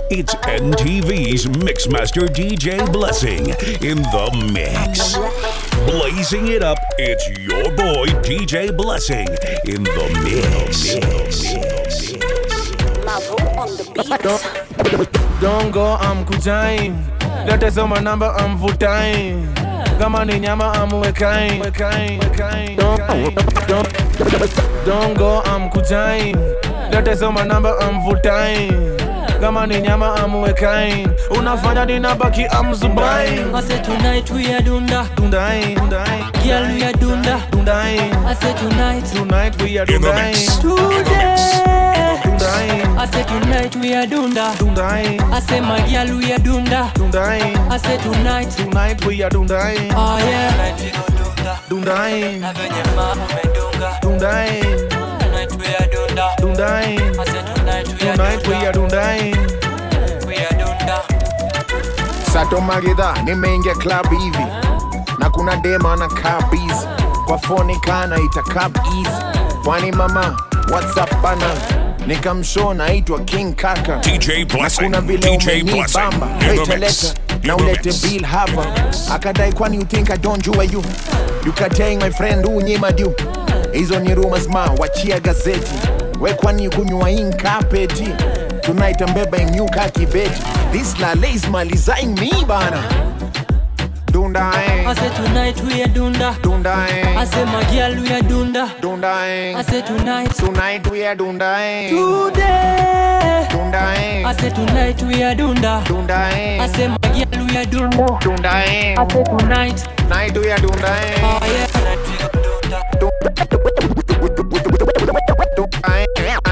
It's NTV's Mixmaster DJ Blessing in the mix. Blazing it up, it's your boy DJ Blessing in the mix. Mavo on the beat. Don't go, I'm kujain. Lete soma number, I'm futain. Kama ni nyama, I'm wekain. Don't go, I'm kujain. Lete soma number, I'm futain. Kama ni nyama, I'm wekain. Unafanya ninabaki, I'm zubain. I said tonight we are dunda. Dundain. Girl we are dunda. Dundain. I said Tonight we are in the dundain. mix. today. Dundain. I said tonight we are dunda. Dundain. I said my girl we are dunda. Dundain. I said Tonight we are dundain. Oh yeah. Tonight we go dunga. Dundain. Na venye mama umedunga. Dundain. Tonight we are dunda. Dundain. I said tonight we are Tonight we are dunda. dundain. We are dunda. Sato Magida, nimeingia club hivi na kuna dema na busy kwa phone kana ita cab easy. Kwani mama, what's up bana? Nikamshow naitwa King Kaka. DJ Blessing, Kuna vile DJ Blessing umenibamba. in the Wait mix. letter, na ulete bill hapa. Akadai kwani you think I don't jua you? You kataying my friend unyima du. Hizo ni rumors ma, wachia gazeti. We kwani kunywa inkapeti. Tonight I'm bebbing you kaki beti. This la lays malizaing me bana. Dundaing. I said tonight we are dunda. Dundaing. I said my girl we are dunda. Dundaing. I said Tonight we are dundaing. today. Dundaing. I said tonight we are dunda. Dundaing. I said my girl we are dunda. Dundaing. I said tonight. Night we are dundaing. Oh yeah. Tonight we go dunda.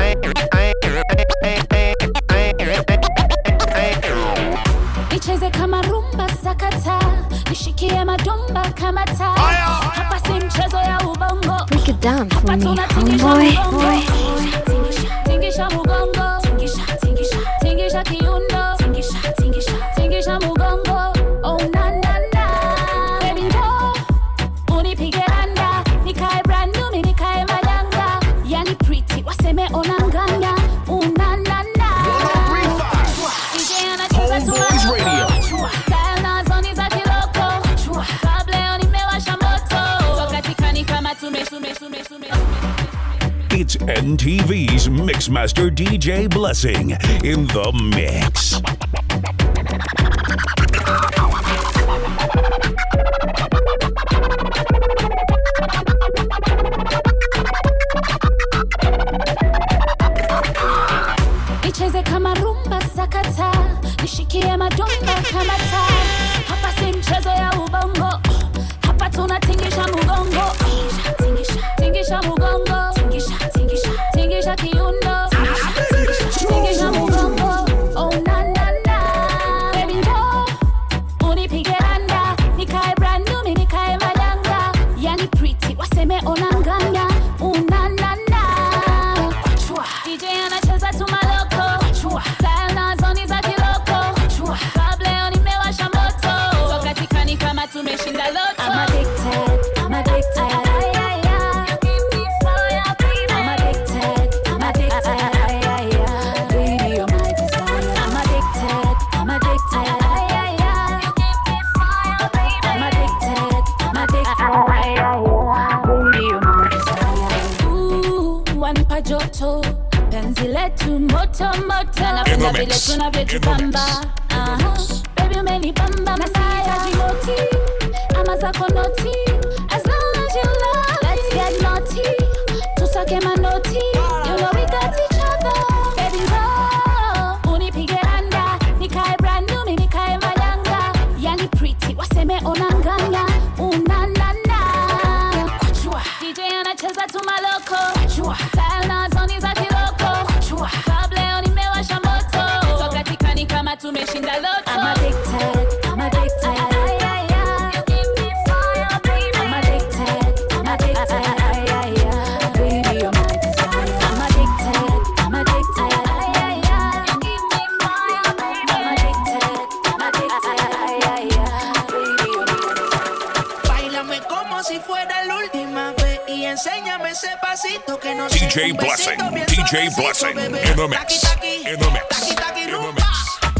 Nicheze kama rumba sakata, nishikie madomba kama taa. Hapa si mchezo ya ubongo. Break it down for Hapa me, tunatingisha homeboy. mugongo. Tingisha mugongo. Tingisha kiuno. Tingisha mugongo. Oh na na na. Baby no, unipige randa. Nikae brand new, mi nikae madanga. Yani pretty, waseme onanganya. Una na na. DJ anacheza Homeboys Radio. Style na zoni za kiloko. Kabla leo nimewasha moto. Toka tikani kama tume. It's NTV's Mixmaster DJ Blessing in the mix. Nicheze kama rumba sakata, nishikie madomba kama taa. Hapa si mchezo ya ubongo. Hapa tunatingisha mugongo. Tingisha mugongo. Tingisha kiuno. Tingisha mugongo. Oh na na na. Baby no, unipige randa. Nikae brand new, mi nikae madanga. Yani pretty, waseme onanganya. Una na na. DJ anacheza tu maloko. Style na zoni za kiloko. Kabla leo nimewasha moto. Toka tikani kama tumeshinda loto. I'm addicted. You give me fire, baby. I'm addicted. Baby, you're my desire. I'm addicted. You give me fire, baby. I'm addicted. Baby, you're my desire. Wanipa joto. Penzi letu moto. In the Napenda vile mix. tunavyojibamba. Baby umenibamba. Na sihitaji noti ama zako noti. As long as you love, let's get naughty. Tusake manoti. You know we got each other. Baby no, unipige randa. Nikae brand new, mi nikae madanga. Yani pretty, waseme onanganya. Una na na. DJ anacheza tu maloko. Style na zoni za kiloko. Kabla leo nimewasha moto. Toka tikani kama tumeshinda loto. I'm addicted. You give me fire, baby. I'm addicted. Baby, you're my desire. I'm addicted. You give me fire, baby. I'm addicted. Baby, you're my desire. Báilame como si fuera la última vez y enséñame ese pasito que no DJ Blessing, DJ Blessing in the mix. In the mix. Taqui, taqui, In the rumba. mix.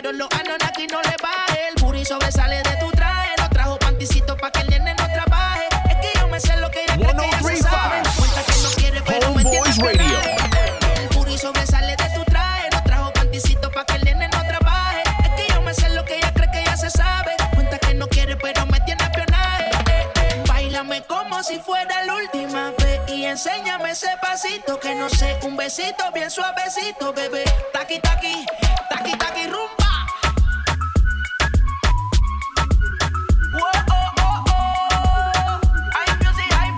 pero los Anunnaki no le baje. El booty sobresale de tu traje. No trajo panticito pa' que el nene no trabaje. Es que yo me sé lo que ella cree que ella se sabe. Cuenta que no quiere, pero me Homeboys Radio. El booty sobresale de tu traje. No trajo panticito pa' que el nene no trabaje. Es que yo me sé lo que ella cree que ella se sabe. Cuenta que no quiere, pero me tiene espionaje. Báilame como si fuera la última vez y enséñame ese pasito que no sé, un besito bien suavecito, bebé. Taqui, taqui, taqui, taqui, rumba. Whoa, oh, oh, oh. High music, high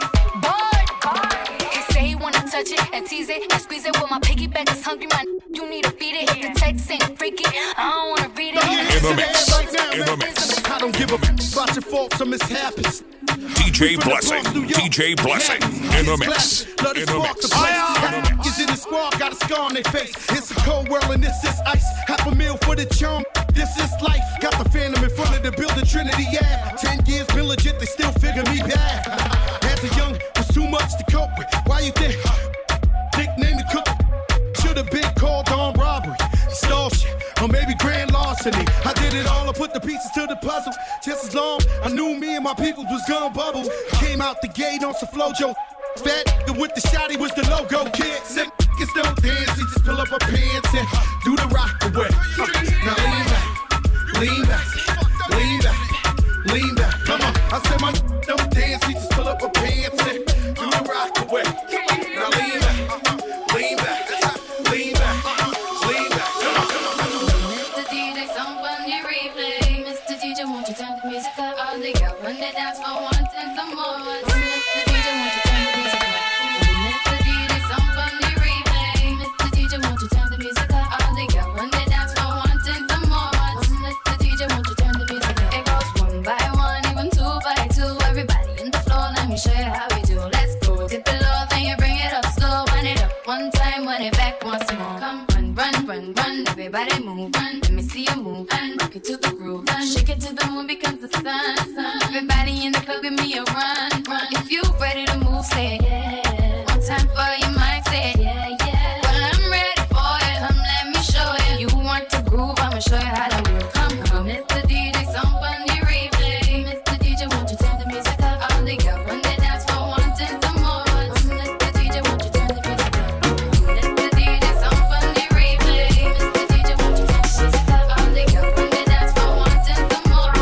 flows. He say he wanna touch it and tease it and squeeze it. Well, my piggyback is hungry, man. You need to feed it. If the text ain't freaky, I don't wanna read it. In the mix. In the mix. I don't give a about your faults or mishaps. DJ Blessing. DJ Blessing. In the mix. Let In it the spark mix. the place. Is in the squad, got a scar on their face. It's a cold world and this is ice. Half a meal for the charm. This is life. Got the phantom in front of the building, Trinity Ave. 10 years been legit, they still figure me bad. As a young, was too much to cope with. Why you think? Nickname the cook. Should've been called on robbery, extortion, or maybe grand larceny. I did it all, I put the pieces to the puzzle. Just as long I knew me and my people was gonna bubble. Came out the gate on some flojo. Fat nigga with the shotty was the logo kid. Said niggas don't dance, he just pull up our pants and do the rock away. Now lean back, lean back, lean back, lean back. Come on, I said my don't dance, he just pull up our pants and do the rock away. Now lean back, lean back, lean back, lean back. Come on, come on, come on. Mr. DJ, someone you replay. Mr. DJ, won't you turn the music up? All they got run the dance for one and some more. Mr. DJ, won't you turn the music up? Mr. DJ, someone you replay. Mr. DJ, won't you turn the music up? All they got run the dance for one and some more. Mr. DJ, won't you turn the music up? It goes one by one, even two by two. Everybody in the floor, let me show you how we do. Let's go. Dip it low, then you bring it up slow. Run it up one time, run it back once more. Come run, run, run, run. Everybody move, run. Let me see you move, run. Rock it to the groove, run. Shake it to the moon becomes the sun, sun. Everybody in the club, give me a run, run. If you ready to move, say yeah. One time for your mind, say yeah, yeah. Well, I'm ready for it. Come, let me show you. You want to groove? I'ma show you how to move. Come, come, Mr. DJ, somebody replay. Mr. DJ, won't you turn the music up? All they got run the dance for one and some more. Mr. DJ, won't you turn the music up? Mr. DJ, somebody replay. Mr. DJ, won't you turn the music up? All they got run the dance for one and some more.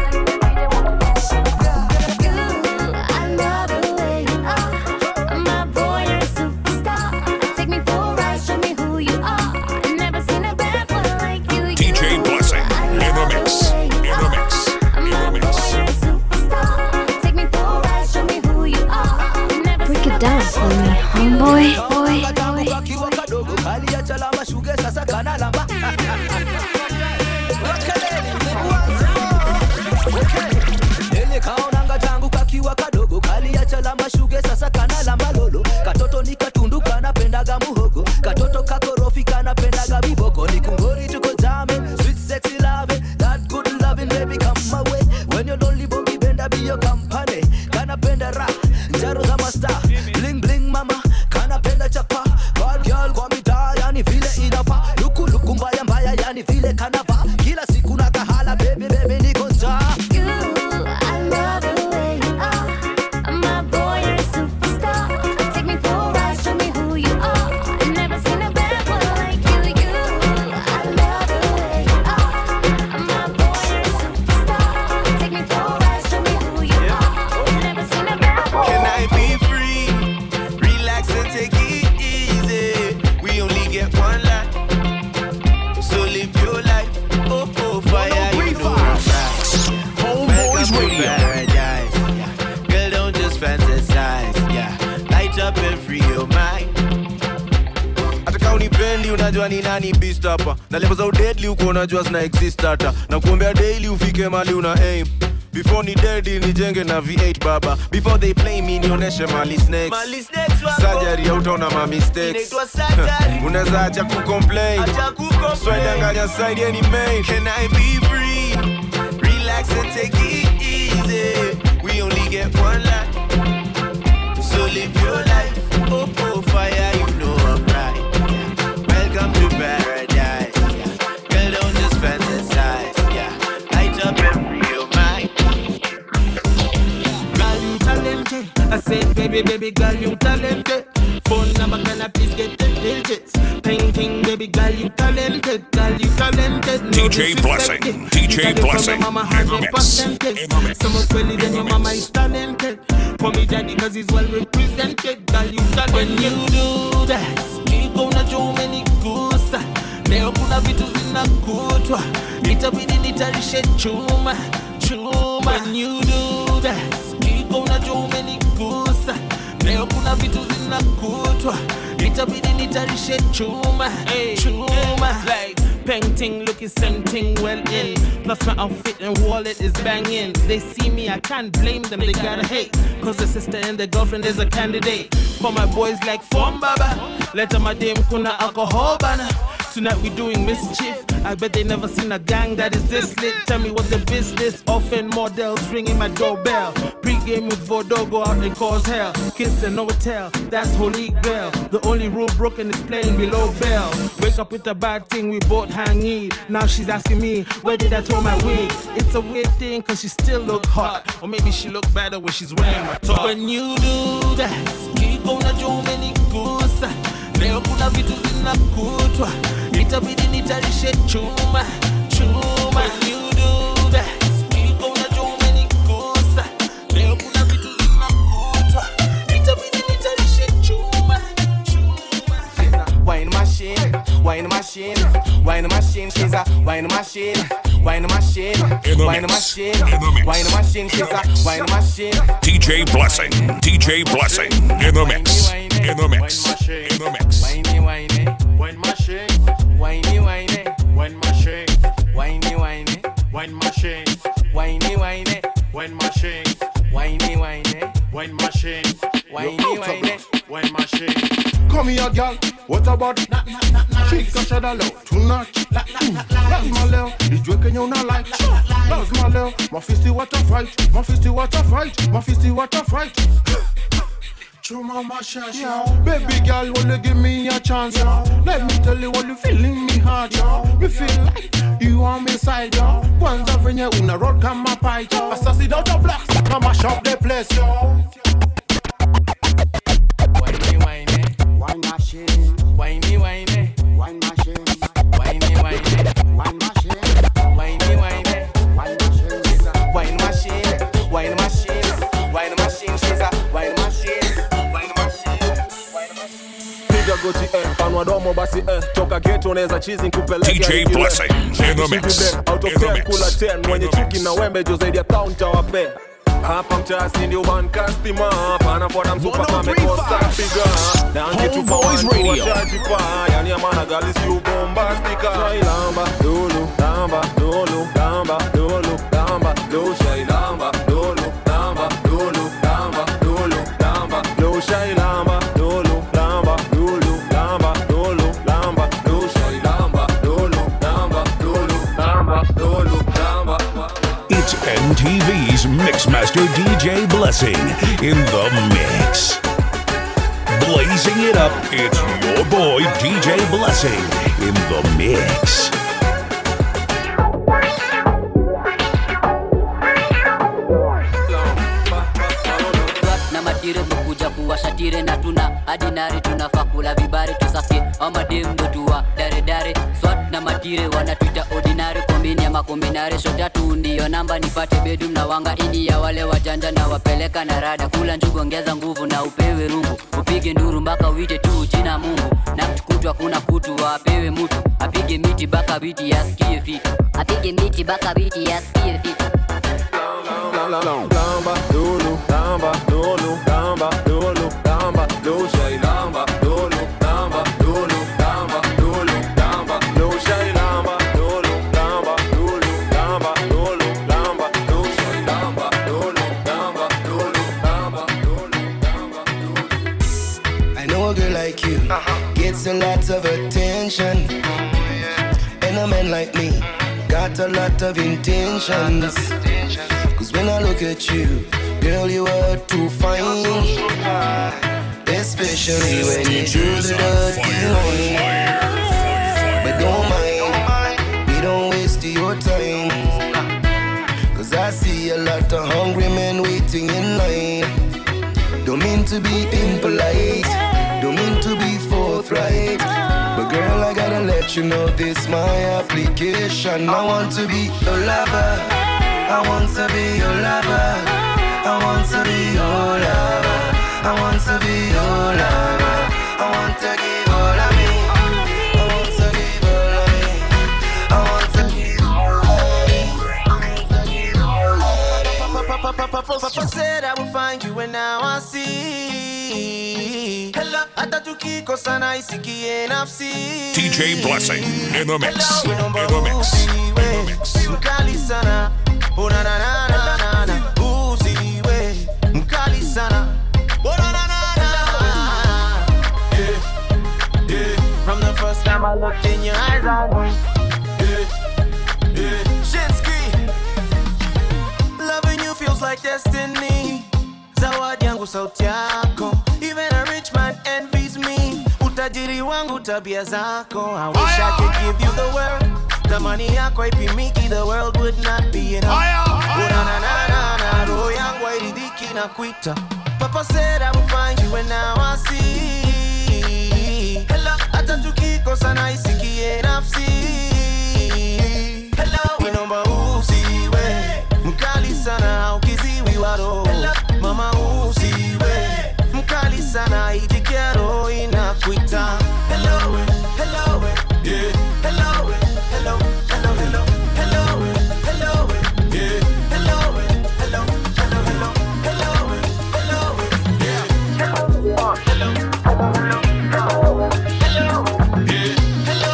I love the way you are. My boy, you're a superstar. Take me for a ride, show me who you are. Never seen a bad boy like you. DJ Blessing. In the mix. In the mix. In the mix. Break it down for me, homeboy. Kaonanga tangu kakiwa kadogo kaliacha lamba shuge sasa kana lamba lolo katoto nikatundu kanapendaga muhogo katoto kakorofi kanapendaga biboko nikungori tuko jamming sweet sexy loving that good loving baby come my way when you're lonely bogi benda be your company kanapenda rap njaro za master bling bling mama kanapenda chapa bad girl kwa mitaa yani vile inafa luku mbaya mbaya yani vile kanava kila siku na kahala baby baby niko njaa. Unajua ni nani beast hapa na level za deadly uko unajua zina exist hata na kuombea daily ufike mali una aim before ni deadly nijenge na V8 baba before they play me nioneshe mali snakes surgery utaona ma mistakes unaweza acha ku complain swedanganya side any main. Can I be free, relax and take it easy, we only get one life, so live your life, oh fire, you know I'm right. Welcome to paradise. Girl, don't just baby girl, you talented. Phone number, can I please get the digits? Painting, baby girl, you talented. Girl, you talented. No DJ Blessing. DJ Blessing. Mama 100%. So much better than your mama is talented. Call me daddy cause he's well represented. Girl, you talented. When you do that, keep on a Joe many kusa. Leo kuna vitu zinakutwa. Itabidi nitarishe chuma. When you do that, keep on a Joe many kusa. Leo kuna vitu zinakutwa. Itabidi nitarishe chuma. Like painting, looking something well in. Plus my outfit and wallet is banging. They see me, I can't blame them, they gotta hate. Cause the sister and the girlfriend is a candidate. For my boys like Form Baba. Let my dame kuna alcohol banner. Tonight we doing mischief. I bet they never seen a gang that is this lit. Tell me what the business. Often models ringing my doorbell. Pre-game with Vodo, go out and cause hell. Kiss and no tell, that's holy grail. The only rule broken is playing below bell. Wake up with a bad thing, we both hanging. Now she's asking me, where did I throw my wig? It's a weird thing cause she still look hot. Or maybe she look better when she's wearing my top. When you do that, keep on a Joe many kusa. Leo kuna vitu zinakutwa. Itabidi nitarishe chuma. When you do that, keep on a Joe many kusa. Leo kuna vitu zinakutwa. Itabidi nitarishe chuma. Wine machine, wine machine, wine machine, she's a wine machine, wine machine, wine machine, wine machine, she's a wine machine. DJ Blessing. DJ Blessing. In the mix. In the mix. In the mix. Whiny, whiny, Wine machine, whiny, whiny, wine machine, whiny, whiny, wine machine, whiny, whiny, wine machine, whiny, whiny, wine machine, whiny, whiny. wine machine. Come here, girl. What about shake a shadow low tonight? That's my love. It's drinking you not like. That's my love. My fisty water fight. My fisty water fight. My fisty water fight. Baby girl, will you give me a chance? Let me tell you what you feeling me hard. Me feel like you on my side. Kwanza venye una road kama pie. Assassin out of blocks, now mash up the place. Whiny, whiny, Wine machine, whiny, whiny, wine machine, whiny, whiny, wine machine, whiny, whiny, wine machine, wine machine, wine machine, wine machine, she's a wine machine, wine machine, wine machine. Piga goti panua domo basi toka ghetto unaweza chizi nikupeleke DJ Blessing. In the mix. Out of In the 10 mix. kula 10 mwenye chuki na wembe jo zaidi ya counter wape. Hapa mtasi ndio one customer. Panafuata msupa kama mekosa piga. Na angetupa Homeboys watu Radio. wachajipa. Yani amana gali si bombastika. Shailamba dolo lamba dolo lamba dolo lamba do shailamba dolo lamba dolo lamba dolo lamba do shailamba dolo lamba dolo lamba dolo lamba do shailamba dolo lamba dolo lamba dolo lamba. It's MTV's Mixmaster DJ Blessing in the mix. Blazing it up, it's your boy DJ Blessing in the mix. Na matire kukuja kuwasha tire na tuna adinari tunafaa kula vibari tusafie ama dembo tuwa dare dare swat na matire wanatuita ordinary kombini ama kombinare shota tu ndio namba nipate bedroom na wanga ini ya wale wajanja na wapeleka na rada kula njugu ongeza nguvu na upewe rungu upige nduru mpaka uite tu jina Mungu na kutukutwa kuna kutu apewe mtu apige miti baka biti yasikie fiti apige miti baka biti yasikie fiti Lamba dolo lamba dolo lamba dolo lamba do shay lamba dolo lamba dolo lamba dolo lamba do shay lamba dolo lamba dolo lamba dolo lamba do shay lamba dolo lamba dolo lamba dolo lamba. I know a girl like you gets a lot of attention, and a man like me got a lot of intentions. Cause when I look at you, girl, you are too fine. Especially when you do the dirty wine. But don't mind, we don't waste your time. Cause I see a lot of hungry men waiting in line. Don't mean to be you know this my application. I want to be your lover. I want to be your lover. I want to be your lover. I want to be your lover. I want to give all of me. I want to give all of me. I want to give all of me. Papa said I will find you and now I see. Hello, hata tukikosa na isikie nafsi. DJ Blessing in the mix. In the mix. Mkali sana. Oh na na na na na na. Usiwe mkali sana. Oh na na na na. Yeah, yeah. From the first time I looked in your eyes, I knew. Yeah, yeah. Shinsky. Loving you feels like destiny. Zawadi yangu sauti yako. Even a rich man envies me. Utajiri wangu tabia zako. I wish I could give you the world. The money yako ipimiki, the world would not be enough. Na na na na na, roho yangu hairidhiki na kuita. Papa said I will find you and now I see. Hello, hata tukikosa na isikie nafsi. Hello, inomba usiwe mkali sana ukiziwi waro. Mama usiwe mkali sana itikia roho inakuita. Hello, hello, yeah, hello. Hello, hello, hello, hello, hello, yeah, hello, hello, hello, hello, hello, hello, yeah, hello, hello, hello, hello, yeah, hello.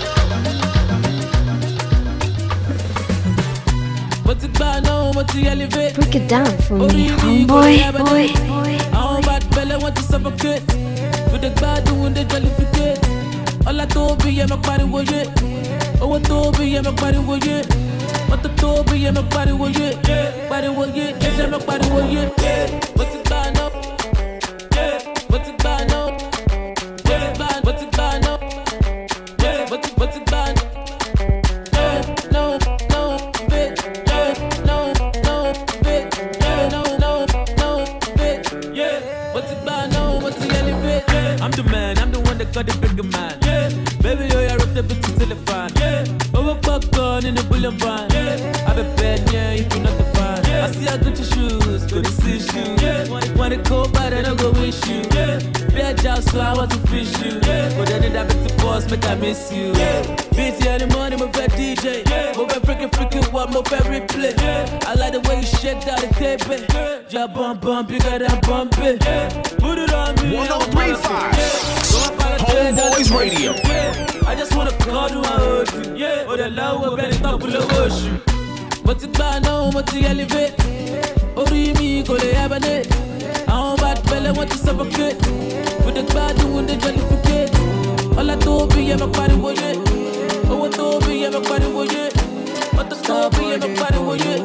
What's it about now? What's the elevate? Break it down for me, homeboy, boy. I'm bad fella, want to suffocate. With the bad doing the jollificate. All I told me, yeah, my body was it. Oh, I told me, yeah, my body was it. What the told me, yeah, my body was it. Body was it, yeah, my body was it. What's it about now? What's it about now? What's it about now? What's it about? No, no, bitch. No, no, bitch. No, bitch. Yeah. What's it about now? What's the elevate? I'm the man, I'm the one that got the bigger man. Baby, yo, I rock the bitch till the fan. Over popcorn in the bullion van. I've been bad, yeah, if you're not the fan. I see I got your shoes, go to see shoes. Wanna go bad and I go wish you. Bad job, so I want to fish you. But then that bitch the boss, make I miss you. Busy in the morning, my bad DJ. Move it freaking, what my favorite play. I like the way you shake down the tape. Yeah, bump, bigger than bump it. Put it on me. 1035. Homeboys Radio. I just wanna call you and hold you. Yeah, oh, the love will better talk with the ocean. What's it about now? What's the elevate? Oh, do you mean go to Abernate? I'm bad fella, want to suffocate. With the bad doing the jollificate. All I told me, yeah, my body was it. Oh, I told me, yeah, my body was it. What the told me, yeah, my body was it.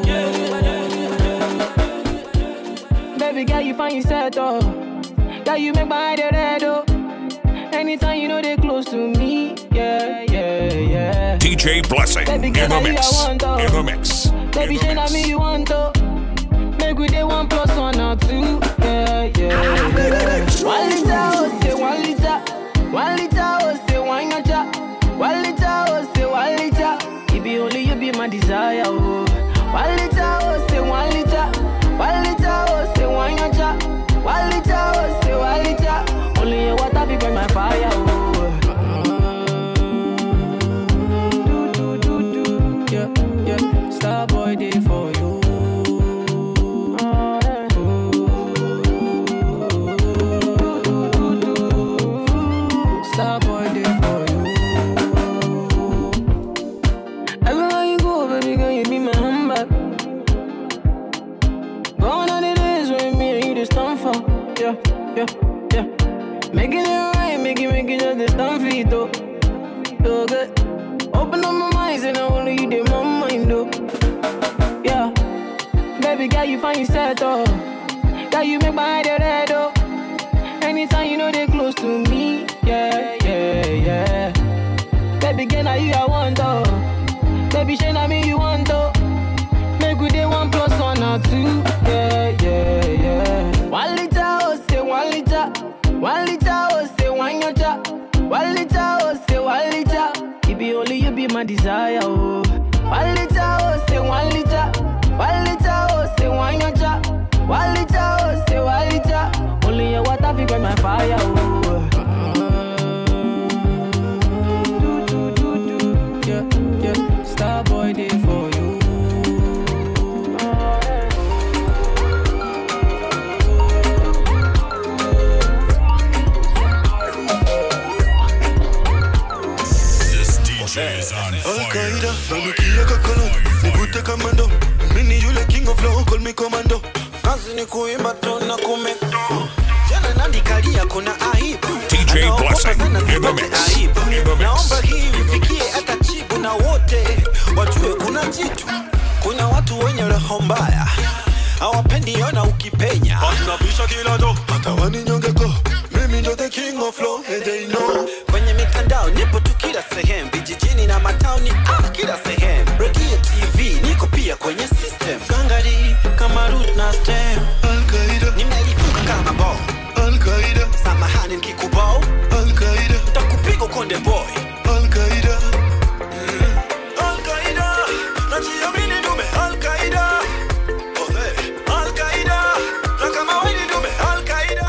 Baby girl, you find yourself, oh. Girl, you make my head red, oh. Anytime you know they close to me, yeah, yeah, yeah. DJ Blessing Baby, in the mix. In the mix. Baby, shine at me, you want to. Make we day 1 + 1 or 2, yeah, yeah, yeah. 1 liter, oh, say 1 liter. 1 liter, oh, say 1 yacha. 1 liter, oh, say 1 liter. It be only you be my desire, oh. 1 liter, oh, say 1 liter. 1 liter, oh, say 1 yacha. 1 liter, oh, say 1 liter. Only your water be burn my fire, oh. Yeah, yeah. Star boy day for you. Star boy day for you. Everywhere you go, baby girl, you be my handbag. Gone are the days when me and you just stand for. Yeah, yeah, yeah. Making it right, make it just the stand for it, though. So good. Open up my mind, and only you did my mind, though. Yeah. Baby girl, you find yourself, oh. Girl, you make my head red, oh. Anytime you know they close to me, yeah, yeah, yeah. Baby girl, now you I want, oh. Baby, shine at me, you want, oh. Make we day 1 + 1 or 2, yeah, yeah, yeah. 1 liter, oh, say 1 liter. 1 liter, oh, say 1 yacha. 1 liter, oh, say 1 liter. It desire, oh. 1 liter, oh, say 1 liter. 1 liter, oh, say 1 yacha. 1 liter, oh, say 1 liter. Only your water fi quench my fire, oh. Yeah, star boy day for you. Al-Qaeda, nanukia kakolo, nivute kamando. Mini yule king of flow, call me commando. Kazi ni kuimba tu na kumeka. Jana nandikalia kuna aibu. DJ Blessing in the mix. Naomba hii ifikie hata chibu na wote wajue kuna jitu. Kuna watu wenye roho mbaya hawapendi ona ukipenya. Wanabisha kila do, hata waninyongeko. Mimi ndo the king of flow and they know. Kwenye mitandao nipo tu kila sehemu, vijijini na matauni kila sehemu. Radio TV niko pia kwenye system. Gangari kama root na stem. Al-Qaeda nimelipuka kama ball. Al-Qaeda samahani nikikubao. Al-Qaeda takupiga konde boy. Al-Qaeda Al-Qaeda najiamini dume. Al-Qaeda Al-Qaeda na kama wewe dume. Al-Qaeda.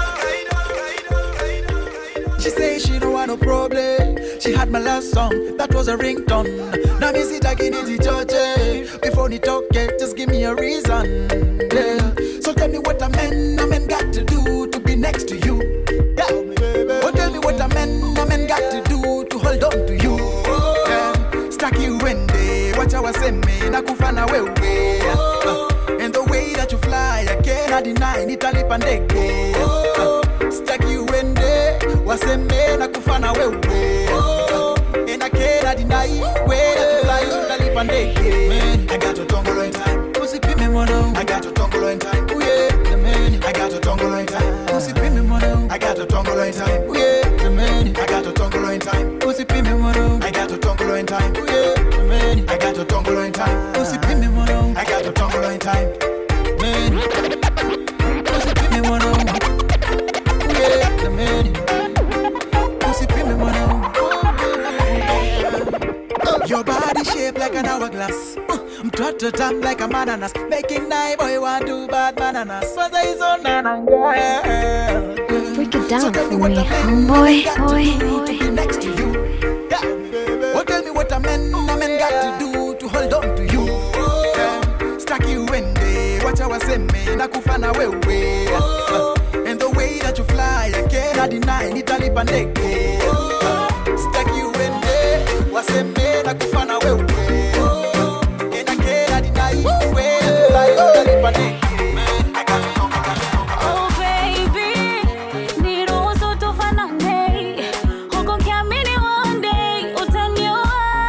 She say she don't want no problem. She had my last song, that was a ringtone. Now me sit again in the church. Before the talk, just give me a reason. Yeah. So tell me what a man got to do to be next to you. Yeah. Oh, tell me what a man got to do to hold on to you. Yeah. Stack you when they watch our same me, na kufana wewe. And the way that you fly, I cannot deny it. Alipandeke. Stack you when they waseme na kufana wewe. And I cannot deny way that you fly, utalipandeke. Man, I got your tongue in time. Pussy pin me mono. I got your tongue in time. Oh yeah, the man. I got your tongue in time. Pussy pin me mono. I got your tongue in time. Oh yeah, the man. I got your tongue in time. Pussy pin me mono. I got your tongue in time. Oh yeah, the man. I got your tongue in time. Pussy pin me mono. I got your tongue in time. Man, pussy pin me mono. Oh yeah, the man. Pussy pin me mono. Your body shaped like an hourglass. Mtoto tam like a bananas. Making night boy want to bad bananas. But there is on and girl. Break it down for me, homeboy. To be next to you. Yeah. Oh, tell me what a man got to do to hold on to you. Yeah. Stack you when they watch our same man. Na kufana wewe. And the way that you fly, I cannot deny. Nitali pandeke. Stack you when they waseme na kufana wewe. And I cannot deny the way that you fly, nitali pandeke. Oh baby, niruhusu tufanane. Huko kiamini one day utanioi.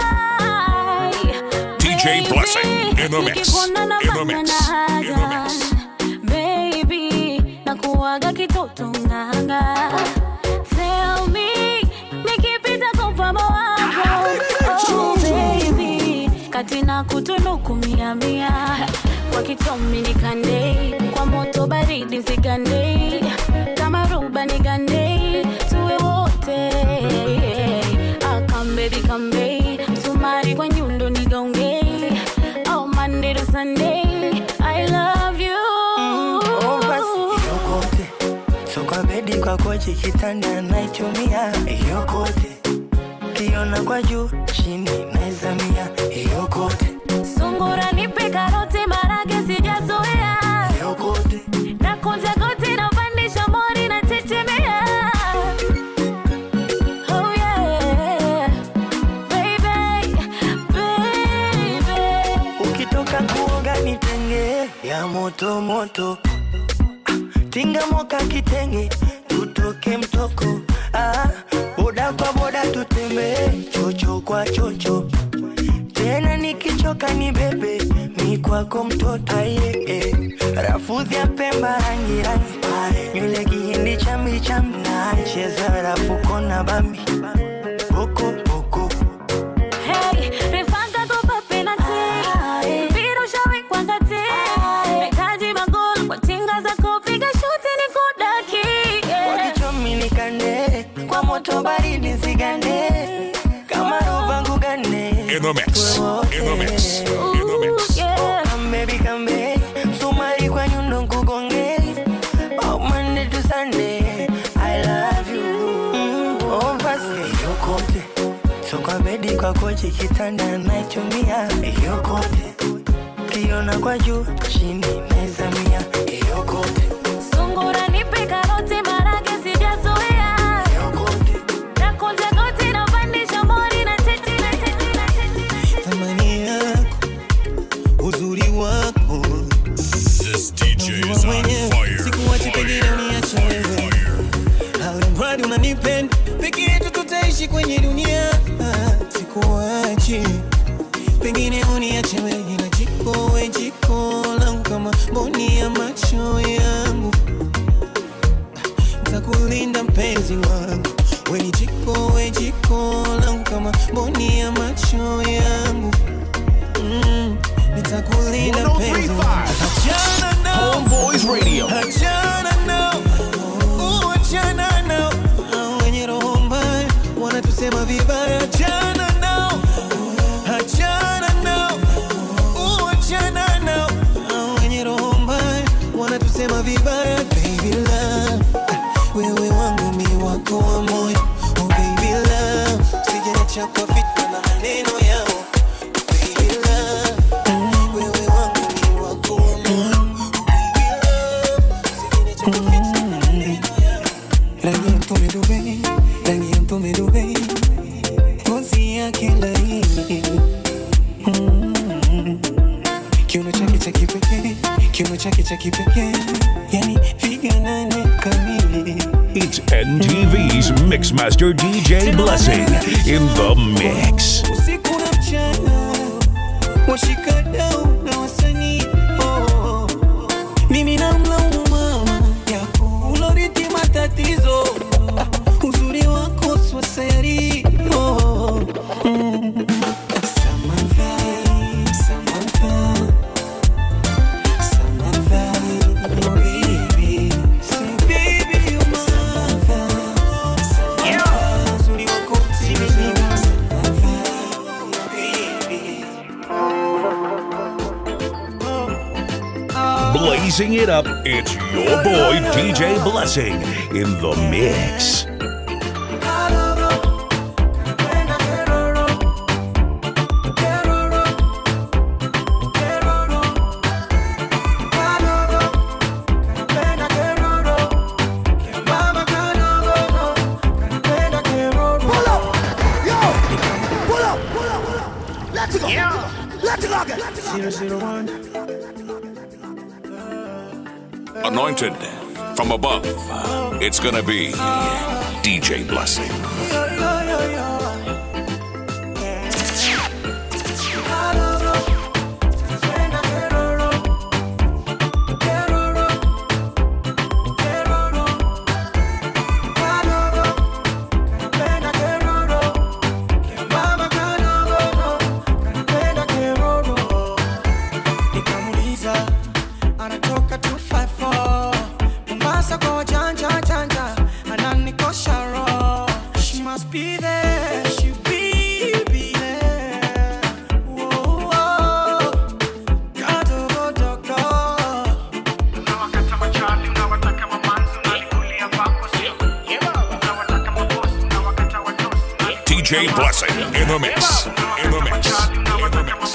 DJ Blessing in the mix. In the mix. In the mix. Baby, nakuaga kitoto nganga. Tell me, nikipita kwa mama wako. Oh baby, katina kutunuku 100. Kwa kitomi nikande, kwa moto baridi zigande. Kama ruba nigande, tuwe wote. Come baby, sumari kwa nyundo nigaunge. Oh Monday to Sunday, I love you. Oh basi yokote, so kwa bedi kwa kochi kitanda naitumia. Yokote, kiona kwa juu chini naizamia. Yokote, sungura nipe karoti marage sijazoea. Yokote, na kunja koti na pandisha mori na tetemea. Oh yeah, baby, baby. ukitoka kuoga nitenge ya moto moto. Tinga moka kitenge, tutoke mtoko. Boda kwa boda tutembe, chocho kwa chocho. Tena nikichoka ni bebe, mi kwako mtoto. Rafudhi ya Pemba rangi rangi, nywele kihindi chambi chambi. Cheza rafu kona bambi, boko boko. Hey, refanga kopa penalty. Viro shawi kwa ngati. Nahitaji magoli kwa tinga za kupiga shuti ni kudaki. Wakichomi nikande, kwa moto baridi zigande. Kama roba ngugane, the mix. In the mix. In the mix. Come baby, come back. Somebody when you don't go gonge. Oh, Monday to Sunday, I love you. Oh, basi yokote. So kwa bedi kwa kochi kitanda naichumia. Yokote. Kiona kwa juu chini naizamia. Yokote. Sungura nipe karoti marage sijazoea. Nakunja goti na pandisha mori na tete na tete na tete. Thamani yako, uzuri wako. This DJ is on fire. Sikuwachi pengine uniache wewe. Alimradi unanipenda, peke yetu tutaishi kwenye dunia. Sikuwachi pengine uniache wewe. Na jiko langu kama mboni ya macho yangu. Nitakulinda mpenzi wangu. We ni jiko langu kama mboni ya macho yangu. Nitakulinda mpenzi wangu. Achana nao Homeboys Radio. Achana nao. Achana nao. Wenye roho mbaya wanatusema vibaya. Achana nao. Achana nao. Achana nao. Wenye roho mbaya wanatusema vibaya. Baby love, wewe wangu mi wako wa moyo. Oh baby love, usijeniacha kwa fitna na maneno yao. Baby love, wewe wangu mi wako wa moyo. Rangi ya mtume dube, ngozi yake laini. Kiuno chake cha kipekee, yani figa nane kamili. It's NTV's Mixmaster DJ Blessing in the mix. Usiku na mchana, washikadau na wasanii. Mimi namlaumu mama yako uloriti matatizo. Uzuri wako swasayari. Blazing it up, it's your boy DJ Blessing in the mix. Anointed from above, it's gonna be DJ Blessing. DJ Blessing in the mix. In the mix. In the mix.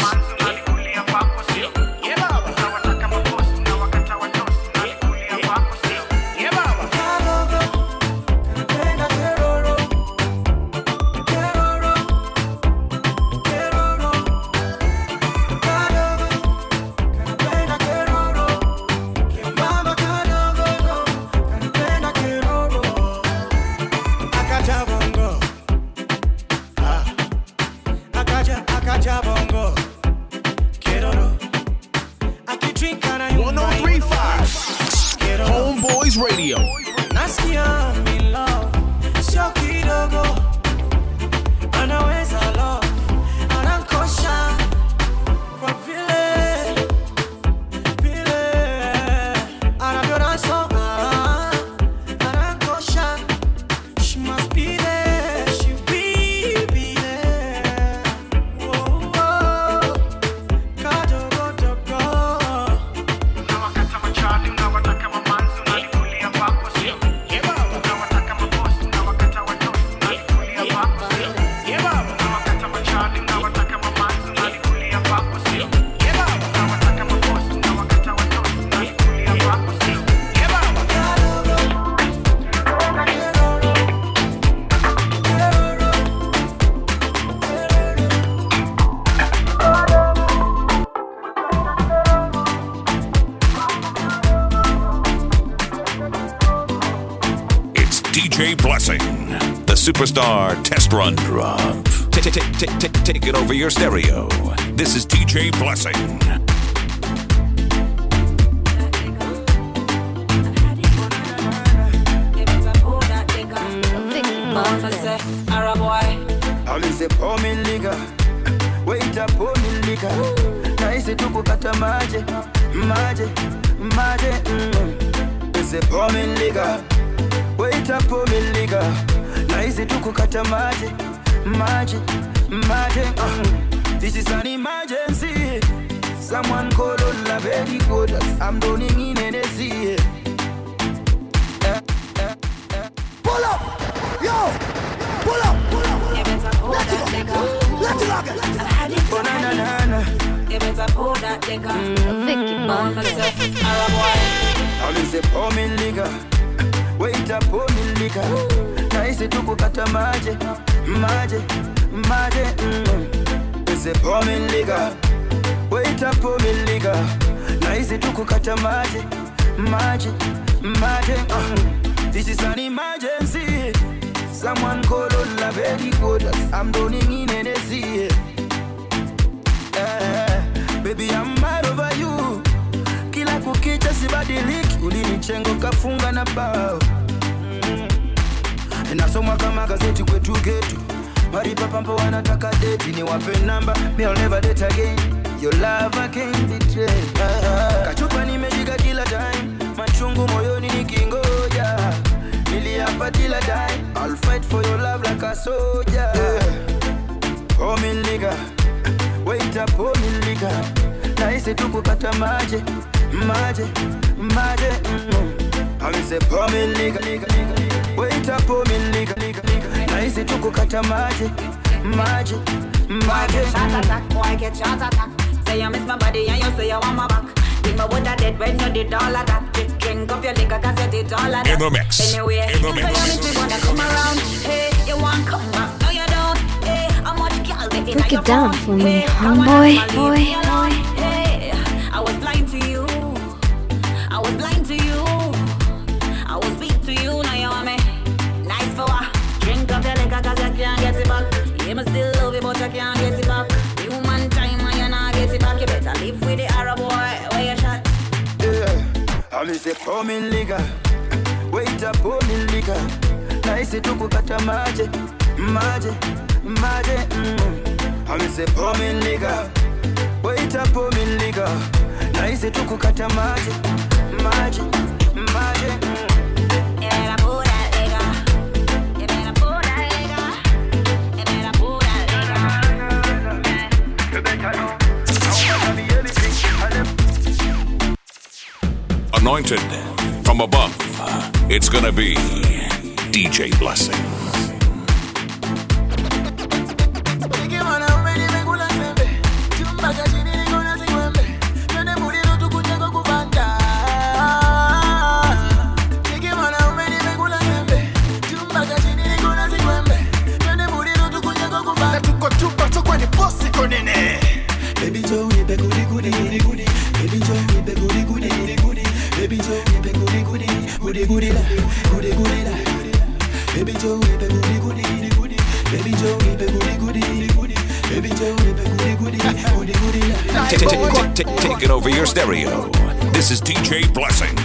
Homeboys Radio. Nasikia mi love, sio kidogo. Anaweza love, anankosha. Kwa vile anavyonasoma, anankosha. She must be there, she'll be there. Whoa. DJ Blessing, the superstar test run drop. Take it over your stereo. This is DJ Blessing. Alise pour me liga, wait up pour me liga. Naisi tu kukata maje, maje, maje. Alise pour me liga, wait up pour me liga. Naisi tu kukata maje, maje, maje. This is an emergency. Someone call on la very good. I'm drowning in Hennessy. Pull up, yo, pull up. Let it rock. Banana. You better pull that nigga. Vicky Bond myself, Alise pour me liga, wait up pour me liga. Naisi tu kukata maje, maje, maje. Alise pour me liga, wait up pour me liga. Naisi tu kukata maje, maje, maje. This is an emergency. Someone call on la very good. I'm drowning in Hennessy. Baby, I'm mad over you. Kila kukicha sibadiliki. Ulinichengo kafunga na bao. Nasoma kama gazeti kwetu getu. Maripa pampa wanataka date. Ni wape namba, me I'll never date again. Your love I can't betray. Kachupa nimeshika kila time. Machungu moyoni nikingoja. Niliapa till I die. I'll fight for your love like a soldier. Oh me liga, wait up oh me liga. Naisi tu kukata maje, maje, maje. Alise oh me liga, wait up oh me liga. Naisi tu kukata maje, maje, maje. Shot attack, boy get shot attack. Say you miss my body and you say you want my back. Think my woulda dead when you did all of that. Drink up your liquor cause you did all of that. In the mix. Anyway, in the mix. So you miss me wanna come around. Hey, you want come back? No you don't. Hey, how much girl they in Break your it down phone? for me, Hey, homeboy. Hey, I was blind to you. I was blind to you. I was weak to you. Now you want me. Nice for what? Drink up your liquor cause you can't get it back. You must still love it but you can't get it back. Human time and you not get it back. You better live with the Arab boy where you shot. Alise pour me liga, wait up pour me liga. Naisi tu kukata maje, maje, maje. Alise pour me liga, wait up pour me liga. Naisi tu kukata maje, maje, maje. You better pull that liga. You better pull that liga. You better pull that liga. You better know. I wanna be everything. Anointed from above, it's gonna be DJ Blessing. Baby Joe, you be goody goody goody goody. Baby Joe, you be goody goody goody goody. Baby Joe, you be goody goody goody goody la, goody goody la. Baby Joe, you be goody goody goody. Baby Joe, you be goody goody goody. Baby Joe, you be goody goody goody goody la. Take it over your stereo. This is DJ Blessing.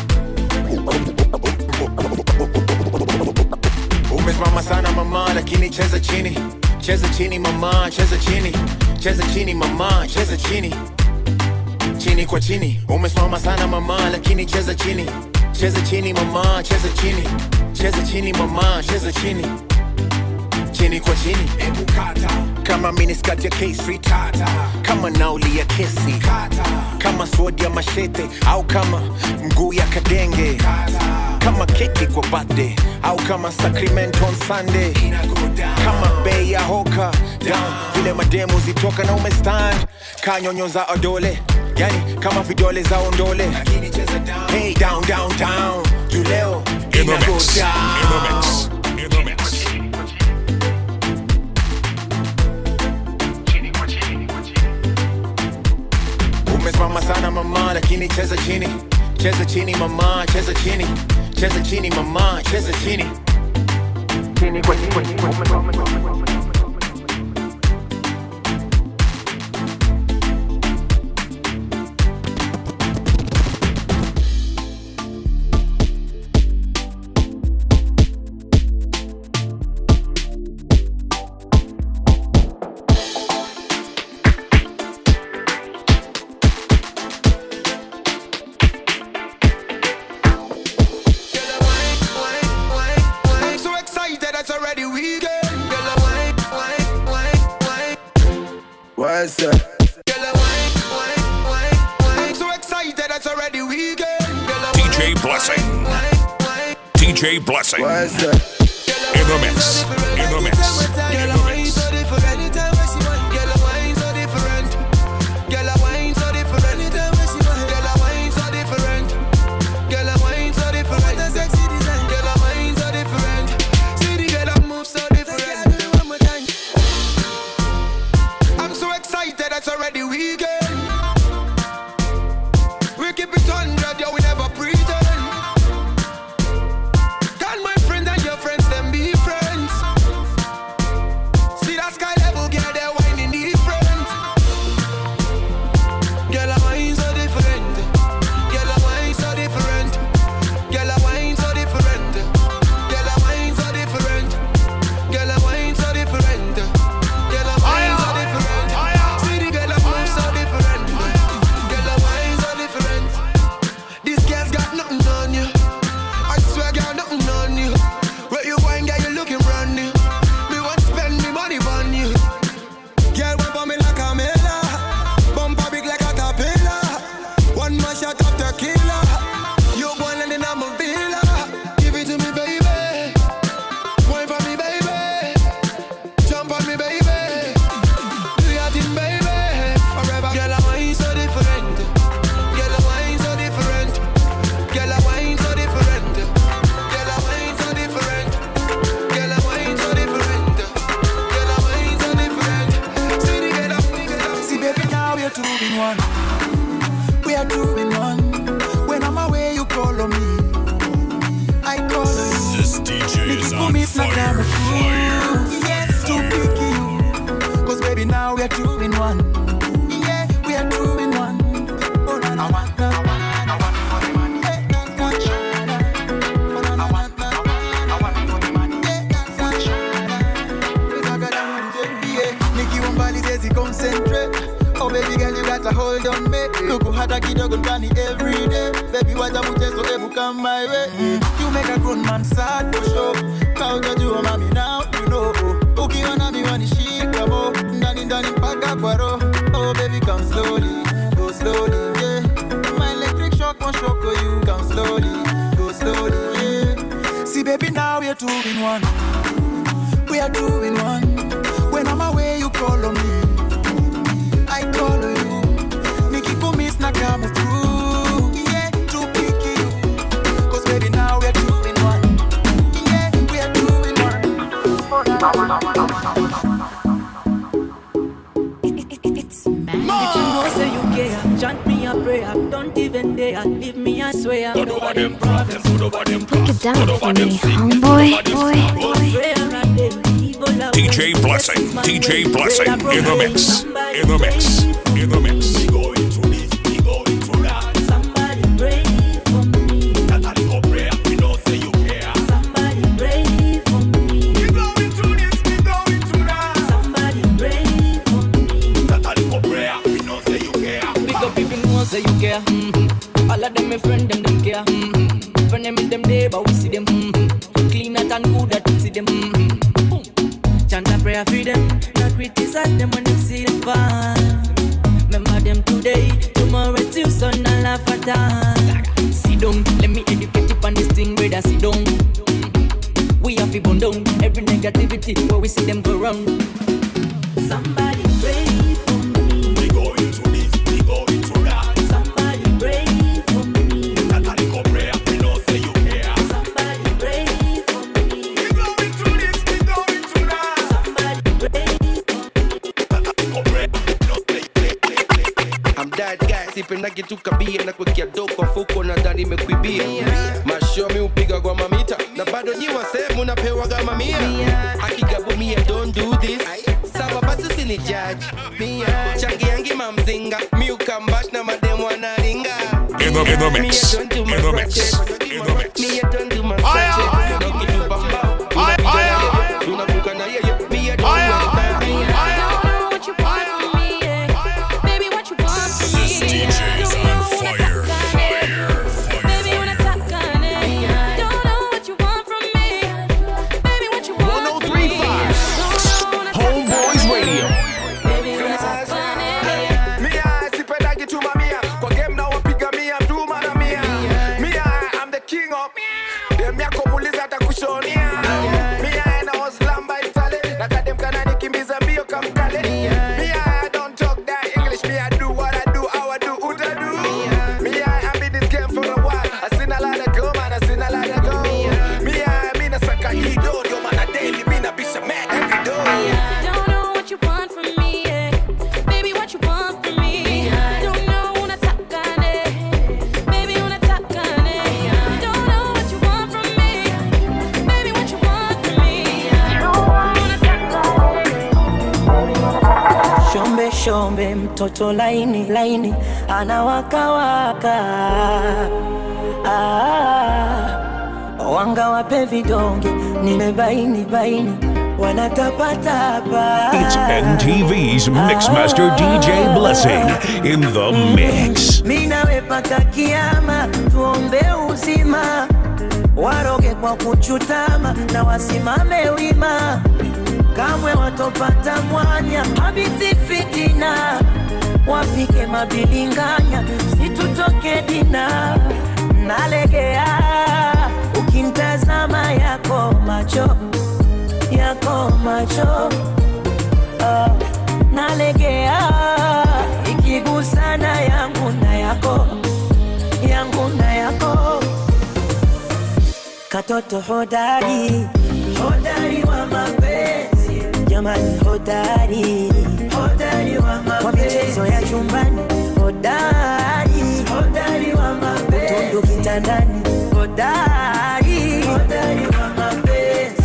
Umesimama sana mama, lakini cheza chini. Cheza chini mama, cheza chini. Cheza chini mama, cheza chini. Chini kwa chini. Umesimama sana mama, lakini cheza chini. Cheza chini mama, cheza chini. Cheza chini mama, cheza chini. Chini kwa chini. Ebu kata. Kama miniskirt ya K-Street kata. Kama nauli ya kesi kata. Kama sword ya machete au kama mguu ya kadenge kata. Kama keki kwa birthday au kama sacrament on Sunday. Kama bei ya hoka down. Vile mademu zitoka na umestand. Kanyonyo za odole. Yani kama vidole za ondole. Hey down down down. Juleo in the mix. In the mix. In the mix. Umesimama sana mama, lakini cheza chini. Cheza chini mama, cheza chini. Cheza chini mama, cheza chini. chini kwa chini. What's up? So excited, it's already weekend. DJ Blessing. DJ Blessing. What's up? In the mix. In the mix. In the mix. It's already weekend. We keep it 100, yo, we never pretend. Can my friends and your friends them be friends? See that sky level, girl, they're whining different. Girl, I wine so different. Girl, I wine so different. Girl, I wine so different. Girl, I wine so different. Girl, I wine so different. Girl, I wine so different. We are two in one. When I'm away, you call on me. I call on you. This DJ is on fire. Yes, to pick you. Cause baby, now we are two in one. Yeah, we are two in one. Oh, no, no, no. Concentrate. Oh baby girl, you got to hold on me. Look who had a kid on bunny every day. Baby, what a much so ever come my way. You make a grown man sad for sure. Count on you, mommy, now you know. Okay, on me when she come up. Dani pack up waro. Oh baby, come slowly, go slowly, yeah. My electric shock won't shock you. Come slowly, go slowly, yeah. See baby, now we are two in one. We are two in one. When I'm away, you call on me. I call you. Nikiko miss na come through. Yeah, to pick you. Cause baby, now we're two in one. Yeah, we are two in one. It's mad. If you know say you care, chant me a prayer. Don't even dare, leave me I swear. Put over them problems, put over them Break it down for me, homeboy. DJ Blessing, DJ Blessing, in the mix, in the mix, in the mix. We go into this, we go into that. Somebody pray for me. Natalie go pray, we know say you care. Somebody pray for me. We go into this, we go into that. Somebody pray for me. Natalie go pray, we know say you care. Big up if you know say you care. All of them my friend, them care. Friend them is them there, but we see them. Clean out and good that we see them. Chant a prayer for them, not criticize them when they see them fall. Remember them today, tomorrow it's your son and laugh at us. Sit down, let me educate you on this thing, brother, sit down. We have to burn down every negativity where we see them go round. Somebody pray for me. We go into this, we go into that. Somebody pray for me. Natalie go pray, we know say you care. Somebody pray for me. We go into this, we go into that. Somebody pray for me. Natalie go pray, we know say you care. that guy sipenda kitu kabia na kukia doko fuko na ndani imekuibia mashomi upiga kwa mamita na bado nyiwa sehemu napewa kama mia akigabu mia don't do this sawa basi usini judge changi yangi mamzinga mi ukambash na mademu anaringa In the mix. Me I don't do my Sanchez Don't give you bamba Unavuka na yeye Me I don't what you want from me, yeah. Baby, what you want from me? This DJ's on fire. Baby, when I talk on it, don't know what you want from me. Baby, what you want from me? 1035 Homeboys Radio. Baby, when I talk on it, Mia, sipenda kituma mia Kwa game na wapiga mia Tuma na mia Mia, I'm the king of Dem yako muliza atakushonia Mia, na oslamba itale Na kadem kana nikimbiza mbio kamkale Mia, I don't talk that English Mia, do what I do, how I do, uta do Mia, I've been in this game for a while I seen a lot of go, man, I seen a lot of go Mia, mina saka hii do Yo man, a daily, mina bisha mad every do don't know what you want from me, yeah. Baby, what you want from me? Don't know when I talk on it. Baby, when I talk on it, don't know what you want from me. Baby, what you want from me? Don't wanna talk on it. Shombe shombe mtoto laini laini anawakawaka wanga wape vidonge nimebaini baini wanatapatapa. It's NTV's Mixmaster DJ Blessing in the mix. Minawe paka kiama tuombe uzima waroge kwa kuchutama na wasimame wima kamwe watopata mwanya habithi fitina wapike mabilinganya situtoke dina nalegea ukimtazama yako macho nalegea ikigusana yangu na yako katoto hodari wa mapenzi jamani hodari wa mapenzi kwa michezo ya chumbani hodari wa mapenzi tundu kitandani hodari wa mapenzi.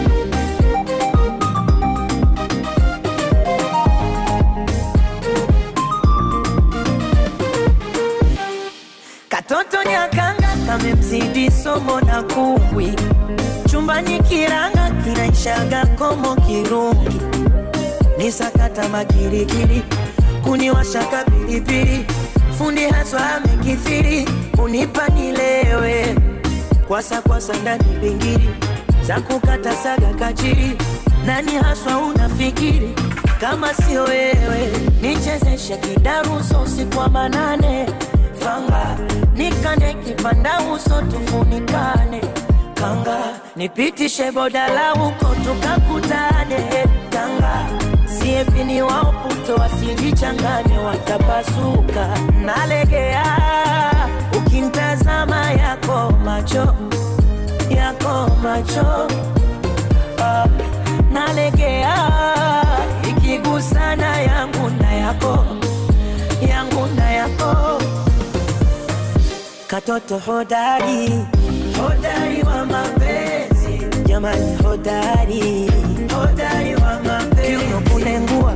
Katoto nyakanga kamemzidi somo na kumbwi chumbani kiranga kinaishaga komo kirungi nisakata makirikiri kuniwashaka pilipili fundi haswa amekithiri kunipa nilewe kwasa ndani bingiri za kukata saga kachiri nani haswa unafikiri kama sio wewe nichezeshe kidaruso usiku wa manane fanga nikande kipanda uso tufunikane kanga nipitishe bodala huko tukakutane kanga siepini wao puto wasijichangane watapasuka nalegea ukimtazama yako macho nalegea ikigusana yangu na yako katoto hodari wa mapenzi jamani hodari wa mapenzi kiuno kunengua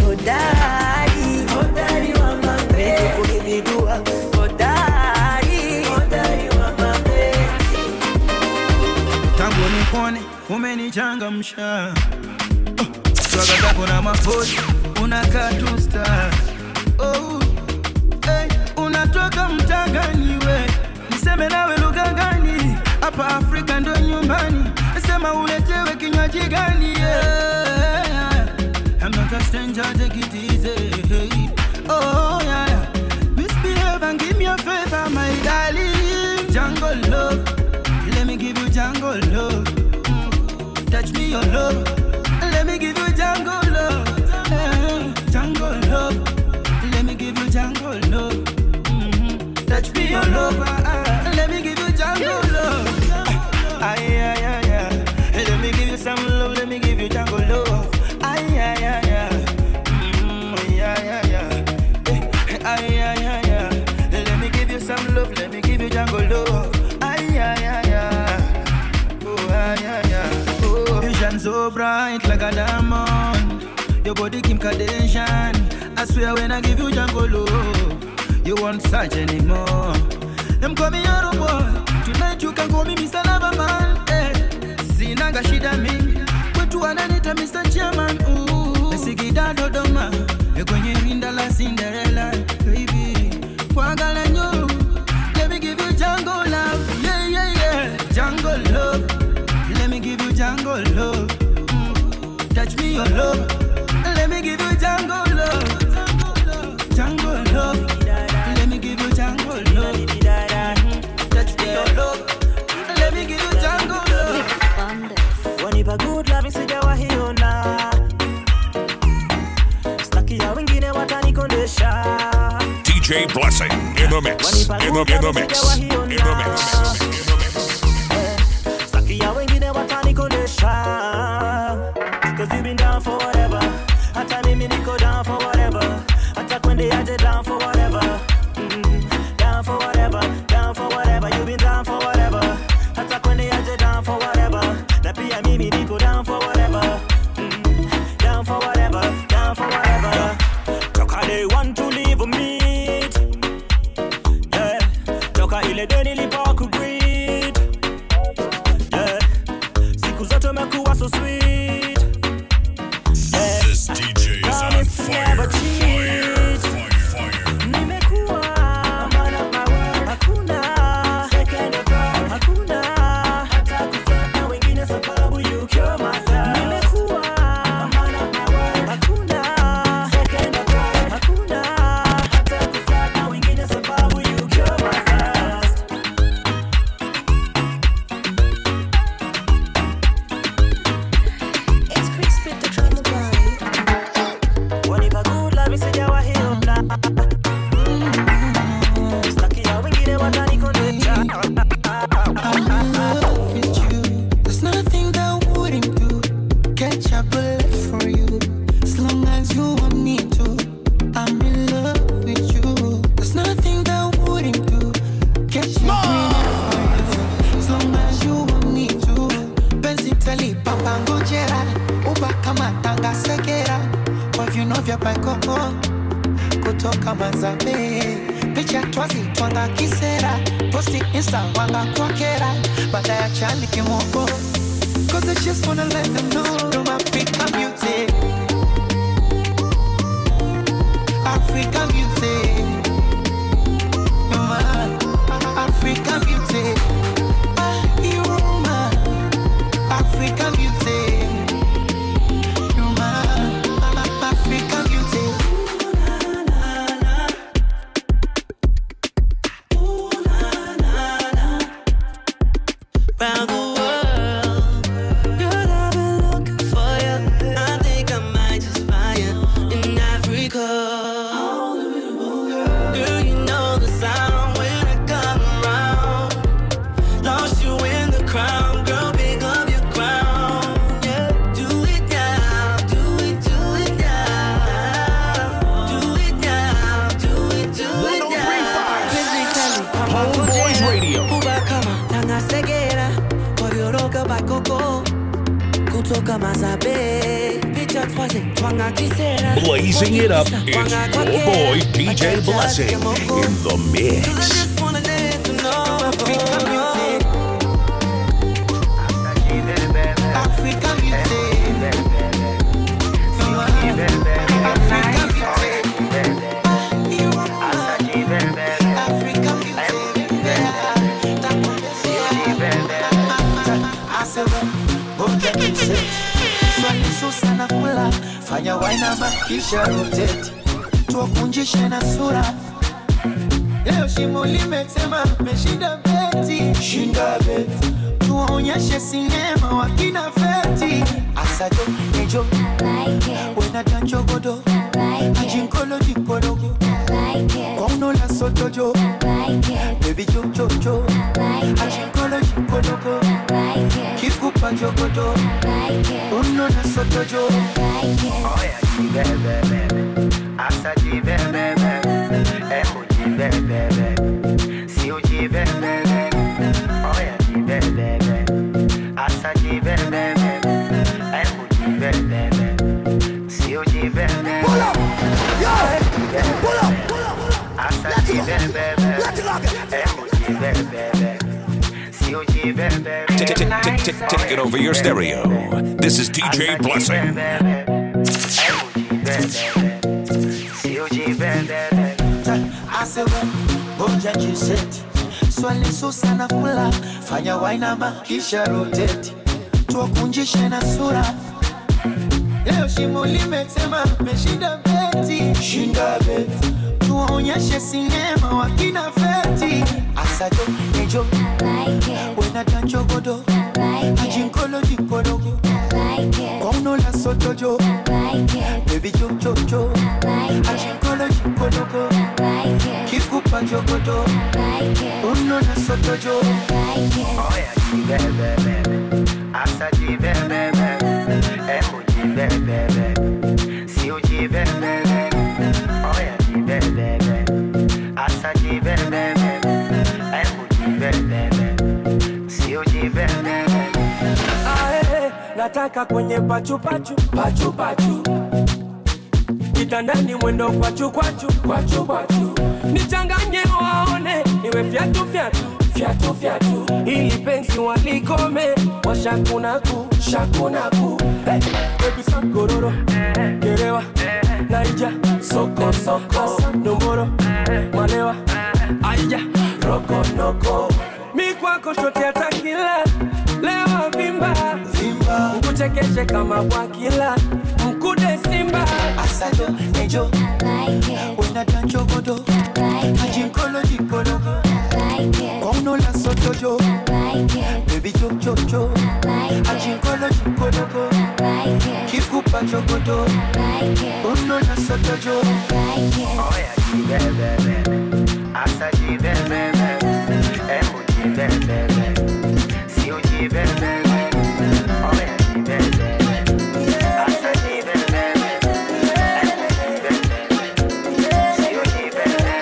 hodari wa mapenzi kunibidua hodari wa mapenzi. Tangu nipone umenichangamsha swaga zako na mapozi unakaa tu star. Oh, hey, unatoka mtangani we niseme nawe lugha gani hapa Afrika ndo nyumbani sema uletewe kinywaji gani yeah. I'm not a stranger, take it easy hey. Oh yeah, misbehave and give me a favor my darling. Jungle love, let me give you jungle love. Touch me your love, let me give you jungle love. Jungle love, let me give you jungle love. Touch me your love, let me give you jungle love. Let me give you some love, let me give you jungle love. body Kim Kardashian. I swear when I give you jungle love, you won't search anymore. Them call me Yaro boy. Tonight you can call me Mr. Loverman. Sinanga shida mingi. Kwetu wananita Mr. Chairman. Mesigida Dodoma. Kwenye rinda la Cinderella. Baby, kwangala nyo. Let me give you jungle love. Yeah, yeah, yeah. Jungle love. Let me give you jungle love. Touch me your love. Let me give you jungle love. Jungle love. Let me give you jungle love. Touch me your love. Let me give you jungle love. Wanipa good love sijawahiona. Staki ya wengine watanikondesha. DJ Blessing in the mix. In the mix. In the mix. Staki ya wengine watanikondesha. Cause you been down for whatever. Hata mimi niko down for whatever. Hata kwende aje down for whatever. Down for whatever. Down for whatever. You been down for whatever. Hata kwende aje down for whatever. Na pia mimi niko down for whatever. Down for whatever. Down for whatever. Toka they want to leave me. Yeah. Toka ile deni lipa kugreed. Yeah. Siku zote umekuwa so sweet. This DJ is on fire. Kutoka Manzabe, picha twazi twanga kisera, posti insta wanga kwa kera, baada ya chali kimoko. Cause I just wanna let them know I'm African music. African music. African music. You're my African music. You're my African music. Round the world, girl, I've been looking for you. I think I might just find you in Africa. Girl, you know the sound when I come around. Lost you in the crowd, girl, pick up your crown. Yeah, do it now, do it now. Do it now, do it now. Homeboys Radio. Bakoko kutoka Mazabe, picha twaze twanga kisera. Blazing it up, it's your boy DJ Blessing in the mix. Sana kula, fanya waina makisha rotate, tuwakunjishe na sura. Leo shimo limetema, meshinda beti, shinda beti. Tuwaonyeshe sinema wakina feti. Asajo, nejo, wena danjo godo, ajinkolo jikologo, kwa uno la sotojo, baby jo jo jo, ajinkolo jikologo, kikupa jogodo, uno la sotojo. Oh yeah, jibebe, asa jibebe, emo jibebe, si o jibebe. Oh yeah, jibebe, asa jibebe, emo jibebe, si o jibebe. Take it over your stereo. This is DJ Blessing. Asewe, bonja jiseti swali susa na kula fanya wainama kisha rotate tuwakunjishe na sura leo shimo limetema meshinda beti shinda beti tuwaonyeshe sinema wakina feti asajo nejo wena tanchogodo ajinkolo jikologo kono la sotojo baby jo jo jo ajinkolo jikologo kikupa jogodo uno la sotojo oh yeah jibebe asa jibebe emo jibebe si o jibebe oh yeah jibebe asa jibebe emo jibebe si o jibebe nataka kwenye pachu pachu pachu pachu kitandani mwendo kwachu kwachu kwachu kwachu nichanganye waone iwe fiatu fiatu fiatu fiatu ili penzi walikome washakunaku shakunaku hey baby sakororo kerewa naija soko soko nomboro malewa aija roko noko mi kwako shote atakila lewa vimba vimba ukuchekeshe kama wakila mkude simba asajo nejo wena tanchogodo ajinkolo jikologo kono la sotojo baby jo jo jo ajinkolo jikologo kikupa jogodo kono la sotojo oh yeah jibebe asa jibebe emo jibebe si o jibebe oh yeah jibebe asa jibebe emo jibebe si o jibebe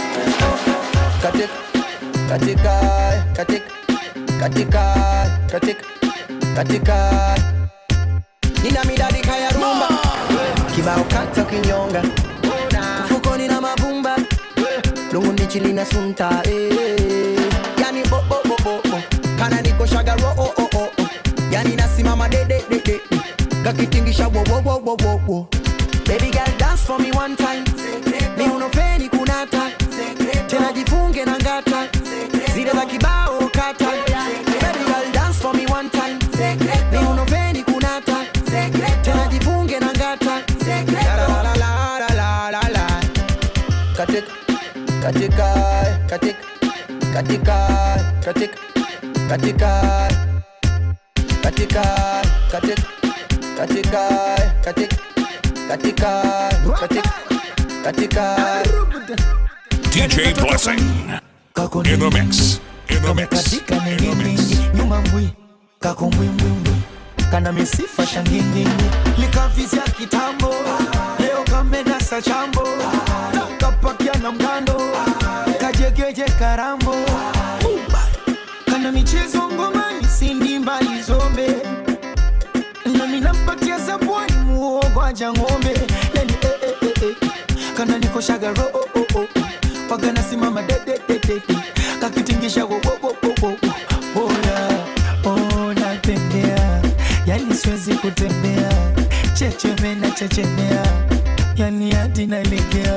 katika nina midadi kaya rumba kibao kata kinyonga mfukoni na mavumba lungu nichili na sunta yani bo bo bo bo kana niko shagaro oh oh oh yani nasimama de de de de kakitingisha wo wo wo wo wo baby girl dance for me one time ni unofeni kunata tena jifunge na ngata zile za kibao kata baby girl dance for me one time ni unofeni kunata tena jifunge na ngata la la la la la la katika DJ Blessing in the mix. In the mix. Nyuma mbwi kako mbwi kana misifa shangingi likavizia kitambo leo kamenda sa chambo kapakia na mgando kajegeje karambo kana michezo ngomani sindi mbali zombe na minampatia zabwani muogo aja ngombe yani kana niko shagaro wagana simama de kakitingisha wo ona tembea yani siwezi kutembea chechemena chechemea yani hadi nalegea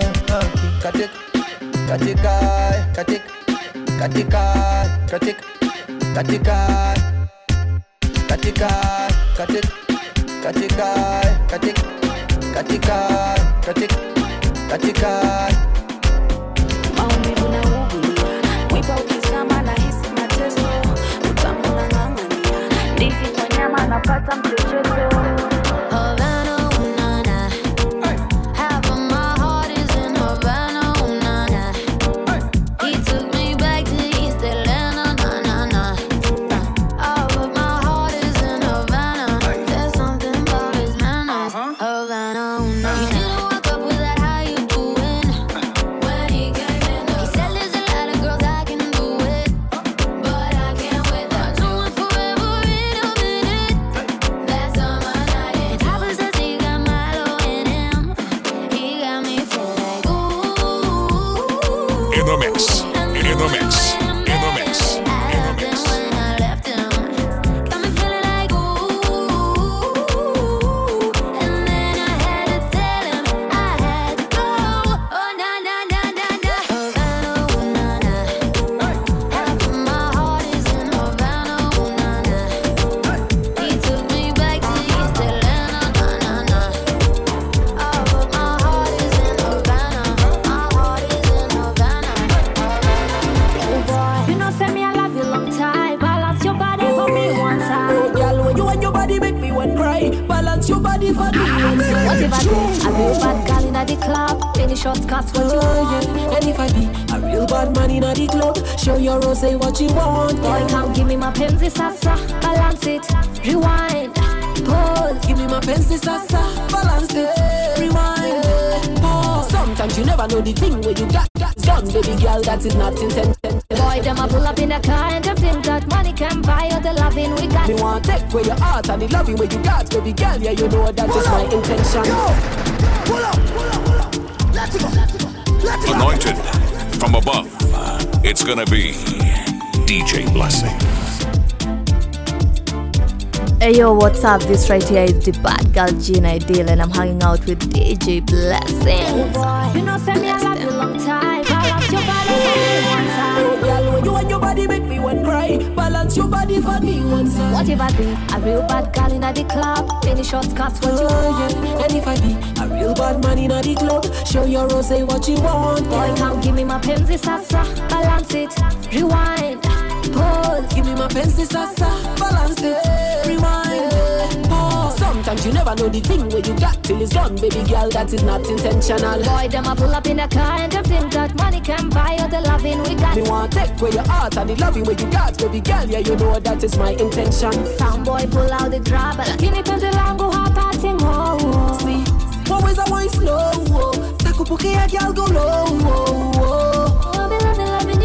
maumivu na ugulia wipa ukisama na hisi mateso utamu na ng'ang'ania ndizi kwa nyama napata mchechezo Havana unana half of my heart is in Havana unana he took me back to East Atlanta na na na half of my heart is in Havana there's something about his manners Havana unana he didn't walk up with that how you doing when he came in he said there's a lot of girls I can do it but I can't wait that do it forever in a minute that's all my night and Papa says he got Milo in him he got me feel like ooh In the mix. In the mix. In the mix. body for me. What if I be a real bad girl in the club? Any short cuts, what you want? And if I be a real bad man in the club, show your rose what you want. Boy, come give me my penzi sasa, balance it, rewind, pause. Give me my penzi sasa, balance it, rewind, pause. Sometimes you never know the thing where you got done, baby girl, that is not intention. Boy, them a pull up in the car and them think that money can buy all the loving we got. Me want take where your heart and the loving where you got, baby girl, yeah, you know that is my intention. Pull up, let's go, let's go. Anointed from above, it's gonna be DJ Blessing. Hey yo, what's up? This right here is the bad girl Gina Ideal, and I'm hanging out with DJ Blessing. Oh boy, you know, send me a love you long time. Balance your body one time. Oh girl, when you and your body make me want cry. Balance your body for me one time. What if I be a real bad girl in the club? Any short cuts, what you want? And if I be a real bad man in the club, show your rose what you want. Boy, come give me my penzi sasa, balance it, rewind, pause. Give me my penzi sasa, balance it, rewind, pause. Sometimes you never know the thing where you got till it's gone, baby girl, that is not intentional. Boy, them a pull up in the car and them think that money can buy all the loving we got. Me want take where your heart and the loving where you got, baby girl, yeah, you know that is my intention. Some boy pull out the grab, lakini penzi langu hapati ngo. See, always I want slow, takupokea girl go low. I'll be loving you.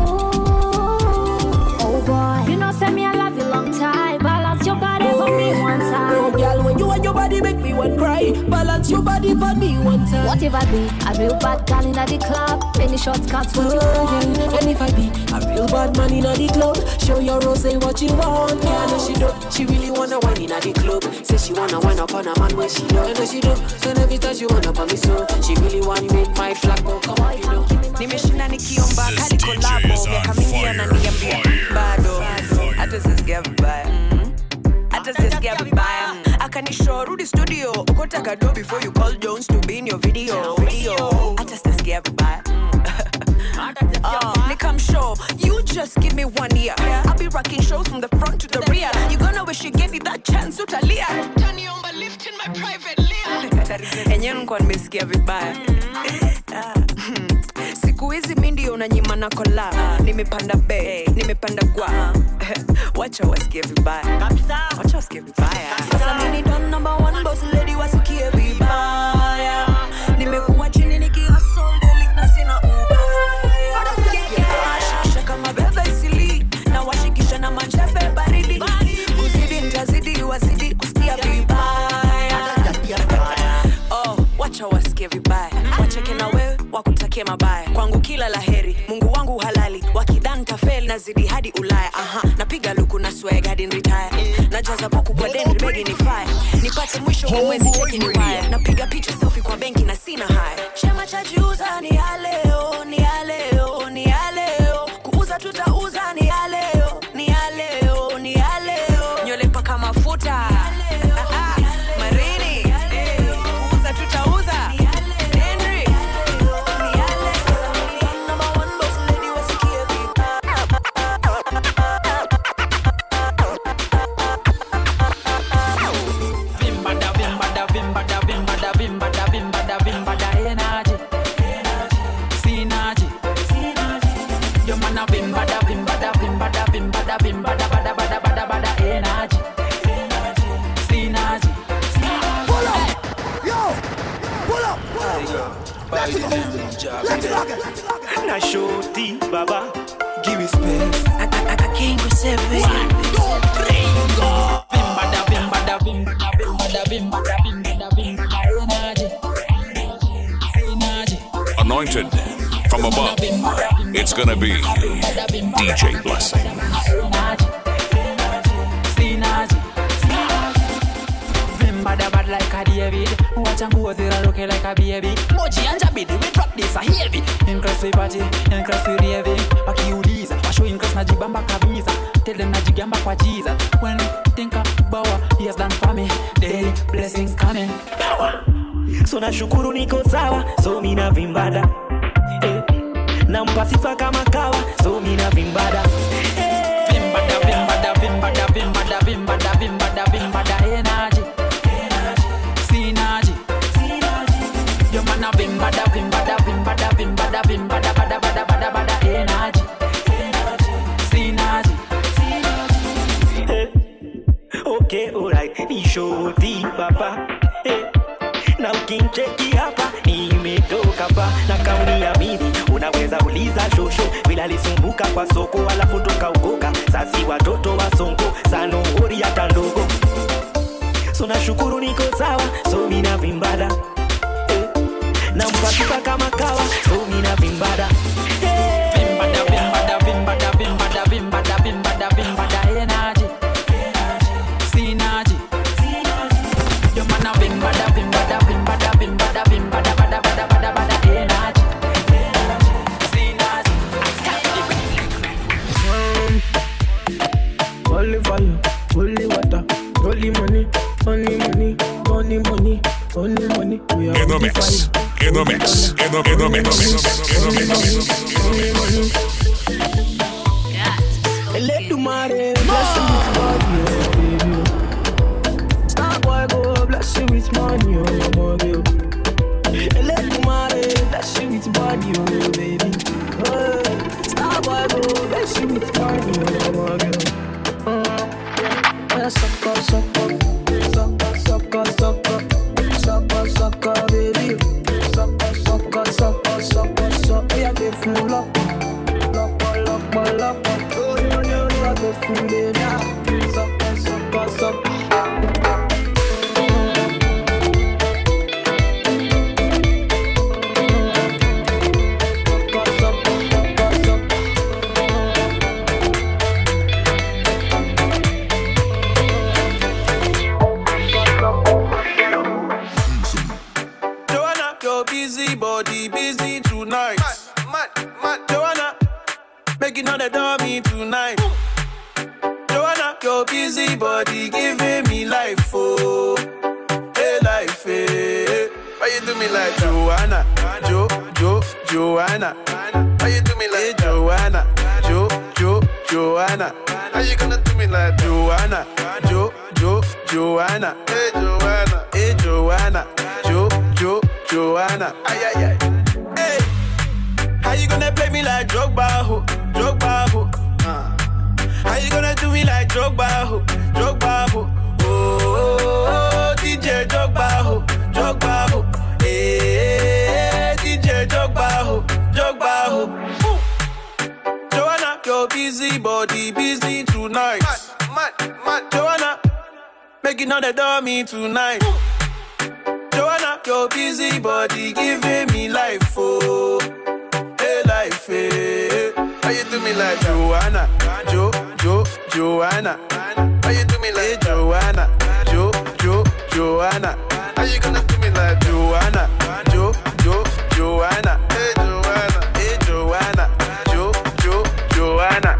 Oh boy, you know send me I love you long time. Balance your body for me one time. Oh girl, when you and your body make me want cry. Balance your body for me one time. What if I be a real bad girl in the club? Any short cuts, what you want? And if I be a real bad man in the club, show your rose what you want. Yeah, I know she do. She really wanna wine in the club. Say she wanna wine up on a man when she do. I know she do. And every time she wanna put me so, she really wanna make my flag go. Come on, you know. Nimeshinda nikiomba hadi kolabo miaka mingi ananiambia bado hata sisikia vibaya hata sisikia vibaya akanishow rudi studio ukotaka do before you call Jones to be in your video hata sisikia vibaya Nikam show you just give me 1 year I'll be rocking shows from the front to the rear you gonna wish you gave me that chance utalia taniomba lift in my private layer enyewe nilikuwa nimesikia vibaya siku hizi mimi ndio unanyima na kola nimepanda be nimepanda kwa wacha wasikie vibaya kabisa wacha wasikie vibaya sasa mimi don number 1 boss lady wasikie vibaya nimekuwa chini nikihustle daily na sina ubaya shika kama bebe isili na washikisha na manchepe baridi kuzidi nitazidi wazidi kusikia vibaya oh wacha wasikie vibaya wacheke na wewe wakutakie mabaya kwangu kila laheri Mungu wangu halali wakidhani tafeli nazidi hadi Ulaya napiga luku na swag hadi retire najaza boku kwa dendri begi ni fire nipate mwisho wa mwezi cheki ni wire napiga picha selfie kwa benki na sina haya chama cha jiuza ni ya leo ni ya leo ni ya leo kuuza tutauza ni ya leo ni ya leo ni ya leo nywele paka mafuta marini kuuza tutauza Na shoti baba give me space I can't go seven 1, 2, 3 go Anointed from above, it's gonna be DJ Blessing. Bad like a David, watch and go zero look like a baby. Moji and Jabidi, we drop this a heavy. Increase we party, increase we raving. Wakiuliza, washo increase na jibamba kabisa. Tell them na jigamba kwa Jesus. When think about what he has done for me, daily blessings coming. So na shukuru niko sawa, so mina vimbada na mpasifa kama kawa, so mina vimbada vimbada vimbada vimbada vimbada vimbada vimbada vimbada energy unaweza uliza shosho vile alisumbuka kwa soko alafu tukaugoka. Sasi watoto wa songo sana hori hata ndogo. So nashukuru niko sawa, so mina vimbada na mpatuka kama kawa, so mina vimbada vimbada vimbada vimbada vimbada vimbada vimbada vimbada energy synergy yo mana vimbada vimbada vimbada vimbada vimbada bada bada bada bada energy synergy holy fire holy water holy money money money money money only money we are in the mix. In the mix, in the mix, in the mix. Let the money bless you with money, baby. Star boy go bless you with money, baby. Let the money bless you with money, baby. Star boy go bless you with money, baby. Sucker, sucker, sucker, sucker, sucker, sucker, sucker, baby. Sucker, sucker, sucker, sucker, sucker. Yeah, they full up, lock, lock, lock. Oh, you got the full baby. Sucker, sucker, sucker. Busy body, busy tonight. Mad. Joanna, making all the dummy tonight. Joanna, your busy body giving me life, oh, hey life, hey. Why you do me like Joanna, Joanna? Why you do me like Joanna, Joanna? How you gonna do me like Joanna, Joanna? Hey Joanna, Joanna, ay. Hey, how you gonna play me like Drogba, ho? How you gonna do me like Drogba, ho? Oh, DJ Drogba, ho? Hey, DJ Drogba, ho? Joanna, your busy body, busy tonight. Mad. Joanna, making all the dummy tonight. Joanna, your busy body giving me life, oh, hey life, hey. How you do me like Joanna, Joanna? How you do me like Joanna, Joanna? How you gonna do me like Joanna, Joanna? Hey Joanna, Joanna.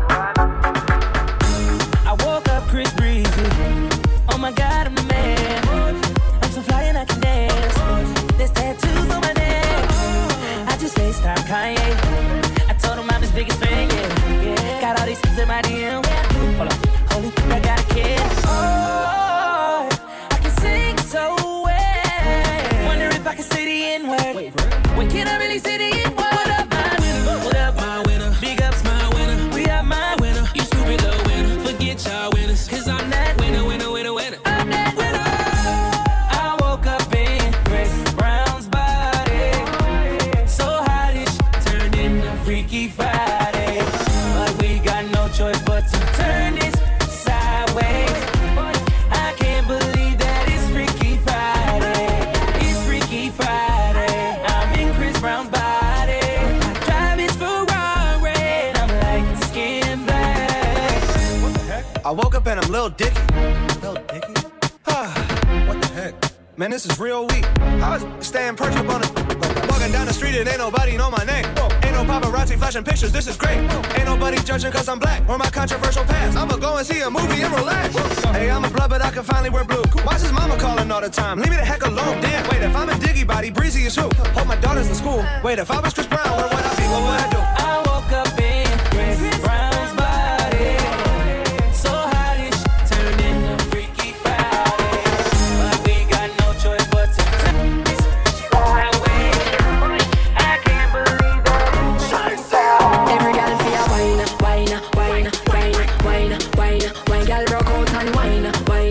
I woke up Chris Breezy. Oh my God, I'm a man. I'm so fly and I can dance. There's tattoos on my neck. I just FaceTime Kanye. I told him I'm his biggest fan, yeah. Got all these things in my DM. Hold on, holy, I got a kid. Oh, I can sing so well. Wonder if I can say the N-word. When can I really say the N-word? What up, my winner? What up, my winner? Big ups, my winner. We are my winner. You stupid little winner. Forget y'all winners. Cause I'm that winner. I'm that winner. I woke up in Chris Brown's body. So hot it turned into Freaky Friday. But we got no choice but to turn this sideways. I can't believe that it's Freaky Friday. It's Freaky Friday. I'm in Chris Brown's body. I drive his Ferrari and I'm like skin black. What the heck? I woke up and I'm Lil Dicky. What the heck? Man, this is real weak. I was staying perched up on it. Walking down the street and ain't nobody know my name. Ain't no paparazzi flashing pictures, this is great. Ain't nobody judging cause I'm black or my controversial past. I'ma go and see a movie and relax. Hey, I'm a blood, but I can finally wear blue. Why's his mama calling all the time? Leave me the heck alone, damn. Wait, if I'm a Diggy body, Breezy is who? Hope my daughter's in school. Wait, if I was Chris Brown, where would I be? What would I do? I woke up in Chris Brown's body. So hot it turned into Freaky Friday. But we got no choice but to turn this sideways. I can't believe that it's Every girl feel wine. Girl broke out and wine. Every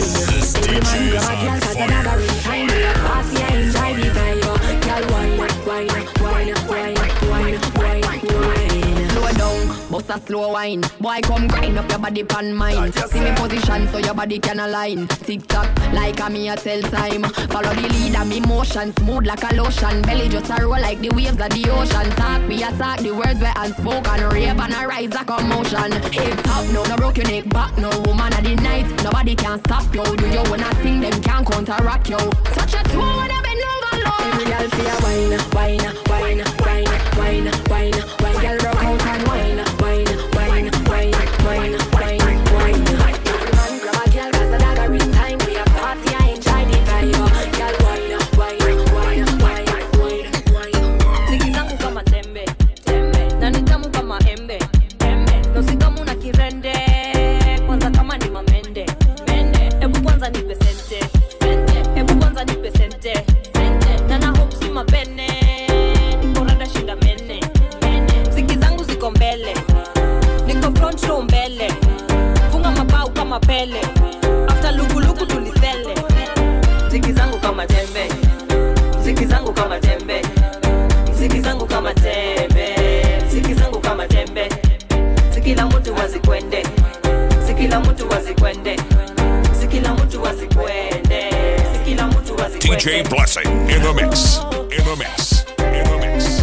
man grab a girl 'cause another ring time. Pass ya enjoy the vibe. Girl wine. Slow down, bust a slow wine. Boy, come grind up your body pan mine. See me position so your body can align. Tick tock, like a me a tell time. Follow the lead and me motion, smooth like a lotion. Belly just a roll like the waves of the ocean. Talk, we attack the words where unspoken. Rave and a rise like a motion. Hip top, no broke your neck back. No woman of the night, nobody can stop you. Do you wanna sing, them can't counteract you. Touch a toe when I bend over low. Every girl feel a wine, wine, wine, wine, wine, wine, wine. Girl rock out and wine, wine, wine, wine, wine, wine, wine. Every man grab a girl 'cause the dagger in time. We a party, I enjoy the vibe. Girl wine, wine, wine, wine, wine, wine. Ziki zangu kama tembe, tembe. Na ni tamu kama embe, embe. Nosi kama una kirende. Kwanza kama ni mamende, mende. Ebu kwanza nipe sente, sente. Ebu kwanza nipe sente, sente. Na na hope si mabene. Niko rada shinda mene, mene. Ziki zangu ziko mbele. Niko front row mbele. Funga mabao kama pele. After luku tulisele. Ziki zangu kama tembe. Ziki zangu kama tembe. Ziki zangu kama tembe. Ziki zangu kama tembe. Sikila mtu wazikwende. Sikila mtu wazikwende. Sikila mtu wazikwende. Sikila mtu wazikwende. DJ Blessing in the mix. In the mix. In the mix.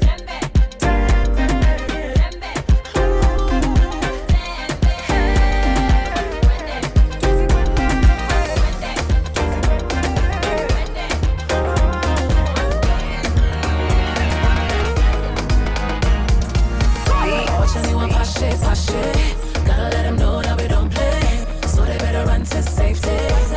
Gotta let them know that we don't play, so they better run to safety.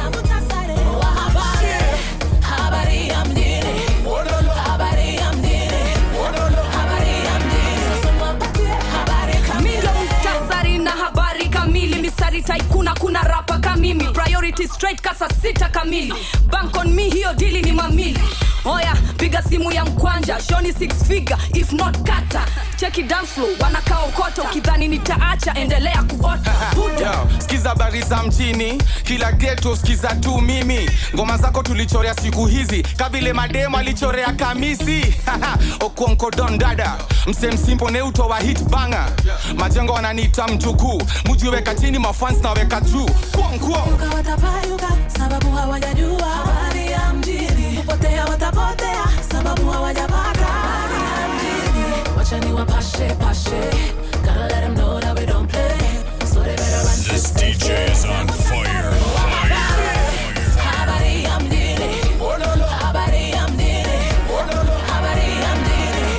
Taikuna kuna rapa kamimi. Priority straight kasa sita kamili. Bank on me hiyo dili ni mamili. Oya piga simu ya mkwanja. Shoni 6 figure if not kata. Check it dance flow wanakaa ukota. Ukidhani nitaacha endelea kuota. Skiza bari za mjini. Kila ghetto skiza tu mimi. Ngoma zako tulichorea siku hizi. Kabile mademo alichorea kamisi. Okonko don dada. Msem simpo ne utowa hit banger. Majengo wananiita mjukuu. Mujiweka chini mafans na weka juu. Kuwa Yuka watapayuka sababu hawajajua habari ya mjini. Kupotea watapotea sababu hawajapata habari ya mjini. Wacha ni wapashe pashe. Gotta let them know that we don't play, so they better run to This DJ is on fire. habari ya mjini. Habari ya mjini. Habari ya mjini.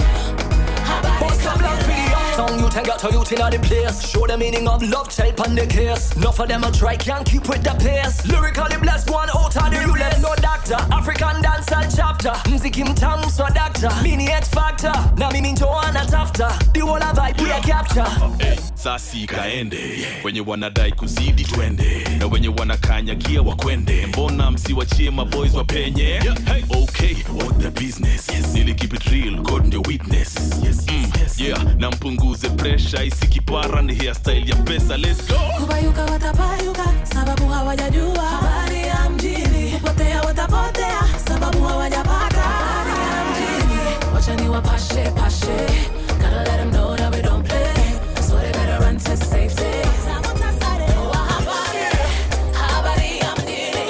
Song you take out to youth in the place. Show the meaning of love, type on the case. Enough of them a try, can't keep with the pace. Lyrically blessed, one out of the realest. No doctor, African dancehall chapter. Mziki mtamu so doctor, mini X factor. Na mimi Joanna Tafta, the whole of vibe we a capture. Sasi kaende, wenye wanadai kuzidi twende. Na wenye wanakanyagia wakwende. Mbona msiwachie maboys wapenye? Okay, what the business? Nili keep it real, God ndio witness. Yeah, na mpunguze pressure isikipara ni hairstyle ya pesa. Let's go. Kubayuka watapayuka sababu hawajajua habari ya mjini. Kupotea watapotea sababu hawajapata habari ya mjini. Wacha ni wapashe pashe. Gotta let them know that we don't play, so they better run to safety. Habari ya mjini.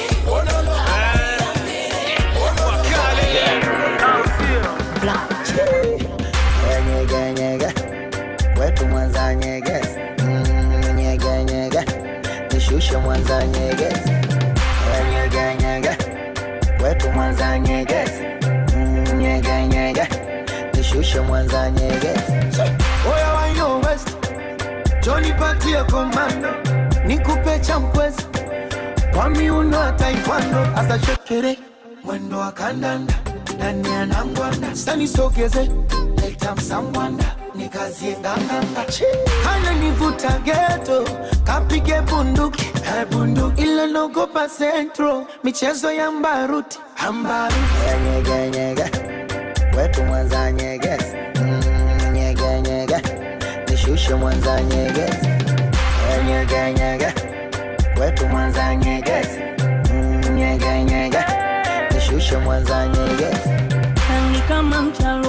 Nyege nyege, wetu Mwanza nyege. Nyege nyege, nishushe Mwanza nyege. Nyege nyege, wetu Mwanza nyege. Nyege nyege, nishushe Mwanza nyege. Oya wa yo west, Johnny patie komando. Nikupe champwezi, kwa miuno taekwondo. Asa shekere, mwendo wa kandanda. Nani anangwanda, sani sogeze. Leta msangwanda, nikazie nganganga. Hana nivuta ghetto, kapige bunduki. Bunduki, ila nogopa centro. Michezo ya mbaruti, ambaruti. Nyege nyege, wetu Mwanza nyege. Nyege nyege, nishushe Mwanza nyege. Nyege nyege, wetu Mwanza nyege. Nyege nyege, nishushe Mwanza nyege. Nani kama mchalo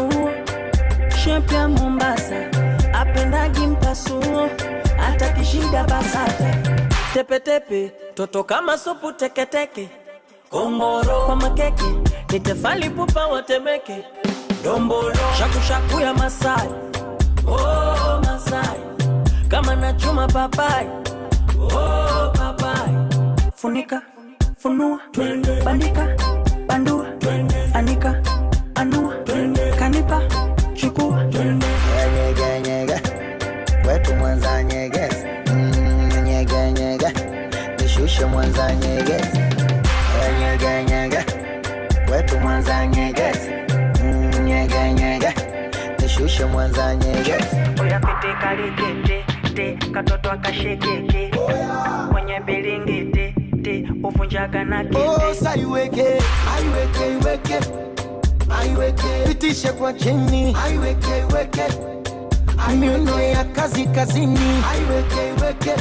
shape ya Mombasa, apendagi mpasuo, hata kishida basata. Tepe tepe, toto kama supu teke teke. Kongoro kwa makeke, nitefali pupa watemeke. Dombolo, shaku shaku ya Masai. Oh Masai, kama nachuma papai. Oh papai. Funika, funua, bandika, bandua, anika, anua, kanipa, chukua. Nyega nyega, wetu Mwanza nyegezi. Nyega nyega, nishushe Mwanza nyegezi. Nyega nyega, wetu Mwanza nyegezi. Nyega nyega, nishushe Mwanza nyegezi. Oya pite kalikete, te katoto akashekeke. Mwenye bilingete, te uvunjaga na kete. Oh, saiweke, aiweke. Pitishe kwa chini, aiweke. Miuno ya kazi kazini, aiweke.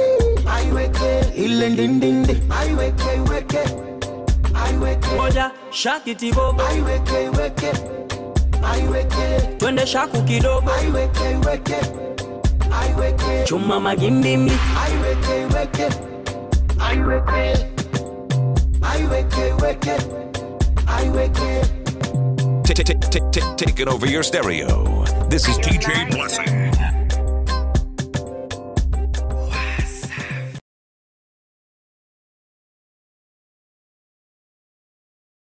Ile ndindindi, aiweke. Moja shakiti bobo, aiweke. twende shaku kidogo, aiweke. chuma magimbimbi, aiweke. Taking over your stereo. This is DJ Blessing.